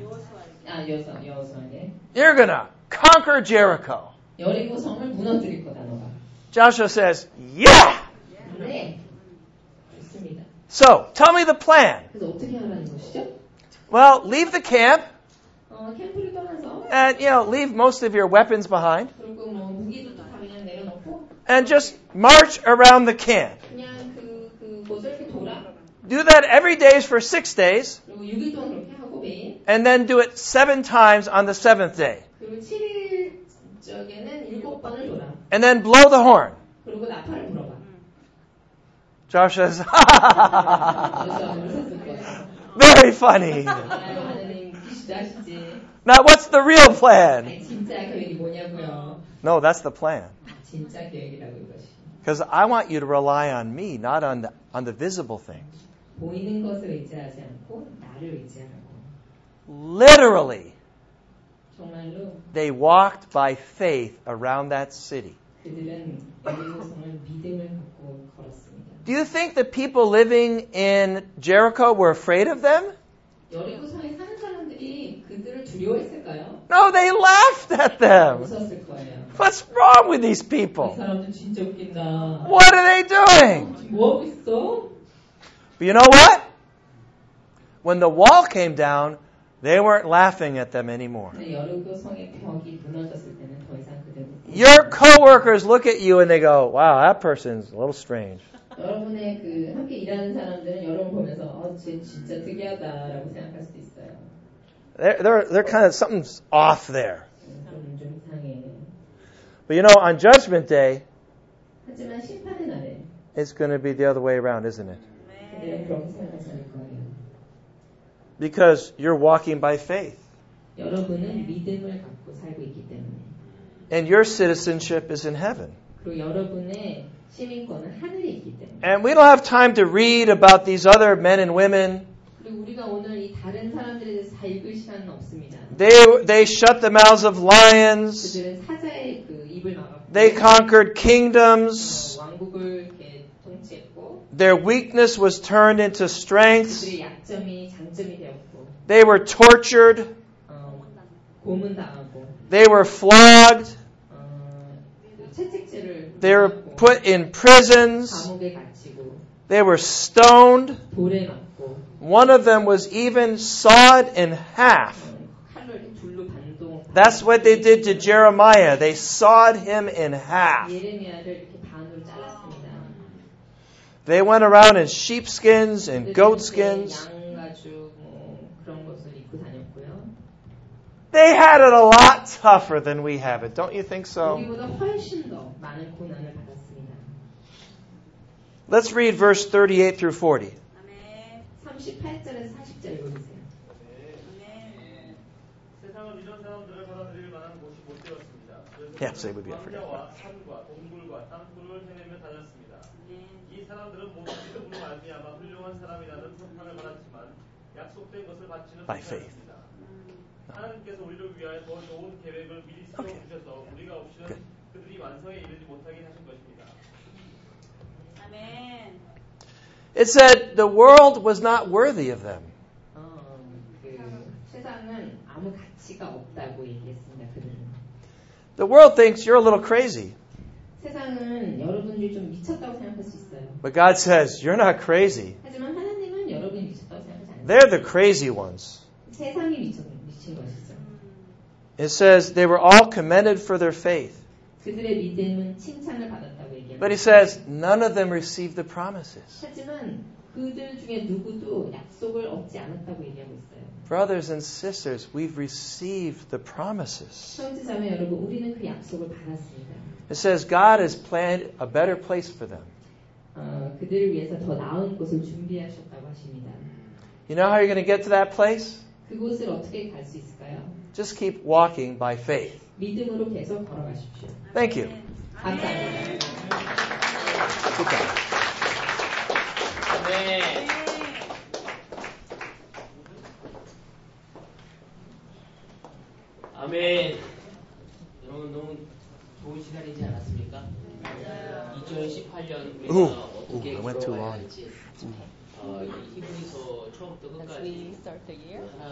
여호수아에게 you're going to conquer Jericho. 여리고 성을 무너뜨릴 거다 너가. Joshua says, yeah! 네. 좋습니다. So, tell me the plan. 그래서 어떻게 하라는 것이죠? Well, leave the camp 캠프를 떠나서 and, leave most of your weapons behind 그리고 뭐 무기도 다 그냥 내려놓고 and just march around the camp. 그냥 그곳을 이렇게 돌아. Do that every day for 6 days 그리고 6일 동안 그렇게 하고 매일. and then do it 7 times on the 7th day. 그리고 7일 쪽에는 7번을 돌아. And then blow the horn. 그리고 나팔을 불어봐. Joshua says, 여호수아가 웃었을 거예요. very funny. 하나님 기시다시지. Now, what's the real plan? 아니 진짜 계획이 뭐냐고요. No, that's the plan. 진짜 계획이라고 이것이. Because I want you to rely on me, not on the visible things. 보이는 것을 의지하지 않고 나를 의지하라고. Literally, 정말로 they walked by faith around that city. 그들은 여리고성을 믿음을 갖고 걸었습니다. Do you think the people living in Jericho were afraid of them? 여리고성에 사는 사람들이 그들을 두려워했을까요? No, they laughed at them. 웃었을 거예요. What's wrong with these 이 people? 사람들 진짜 웃긴다. What are they doing? 뭐 하고 있어? But you know what? When the wall came down, they weren't laughing at them anymore. 근데 여리고성의 벽이 무너졌을 때는 더 이상 그들은 Your coworkers look at you and they go, wow, that person's a little strange. 여러분의 그 함께 일하는 사람들은 여러분 보면서 쟤 진짜 특이하다라고 생각할 수도 있어요. They're kind of, something's off there. 좀 이상해. But you know, on Judgment Day, 하지만 심판의 날에 it's going to be the other way around, isn't it? 그들은 그렇게 생각하지 않을 거예요. Because you're walking by faith. 여러분은 믿음을 갖고 살고 있기 때문에. And your citizenship is in heaven. 그리고 여러분의 시민권은 하늘에 있기 때문에. And we don't have time to read about these other men and women. 그리고 우리가 오늘 이 다른 사람들에 대해서 다 읽을 시간은 없습니다. They shut the mouths of lions. 그들은 사자의 그 입을 막았고. They conquered kingdoms. 왕국을 이렇게 통치했고. Their weakness was turned into strength. 그들의 약점이 장점이 되었고. They were tortured. 고문당하고. They were flogged. 채찍질을. They were put in prisons. 감옥에 갇히고. They were stoned. 돌에 맞고. One of them was even sawed in half. 칼로 이렇게 둘로 반동. That's what they did to Jeremiah. They sawed him in half. 예레미야를 이렇게 반으로 잘랐습니다. They went around in sheepskins and goatskins. 양가죽 그런 것을 입고 다녔고요. They had it a lot tougher than we have it. Don't you think so? 우리보다 훨씬 더 많은 고난을 받았습니다. Let's read verse 38 through 40. 아멘. 38절에서 40절 읽어주세요. 아멘. 세상은 이런 사람들을 받아들일 만한 곳이 못 되었습니다. Yeah, say with you. I forget. 광야와 산과 동굴과 땅굴을 헤매며 다녔습니다. 이 사람들은 모두 믿음으로 말미암아 훌륭한 사람이라는 평판을 받았지만 약속된 것을 받지는 By faith. 못하였습니다. 하나님께서 우리를 위하여 더 좋은 계획을 미리 세워주셔서 우리가 없이는 그들이 완성에 이르지 못하게 하신 것입니다. 아멘. It said the world was not worthy of them. 세상은 아무 가치가 없다고 얘기했습니다. 그들은. The world thinks you're a little crazy. 세상은 여러분들이 좀 미쳤다고 생각할 수 있어요. But God says, you're not crazy. 하지만 하나님은 여러분이 미쳤다고 생각하지 않아요. They're the crazy ones. 세상이 미친 것이죠. It says they were all commended for their faith. 그들의 믿음은 칭찬을 받았다고 얘기합니다. But he says, none of them received the promises. 하지만 그들 중에 누구도 약속을 얻지 않았다고 얘기하고 있어요. Brothers and sisters, we've received the promises. 형제자매 여러분, 우리는 그 약속을 받았습니다. It says God has planned a better place for them. 그들을 위해서 더 나은 곳을 준비하셨다고 하십니다. You know how you're going to get to that place? 그곳을 어떻게 갈 수 있을까요? just keep walking by faith. 믿음으로 계속 걸어가십시오. Thank you. 감사합니다. Sit down. 네. 아멘. 여러분 너무 좋은 시간이지 않았습니까? 2018년 우리가 어떻게 I went too 걸어가야 long. 할지 히브리서 처음부터 끝까지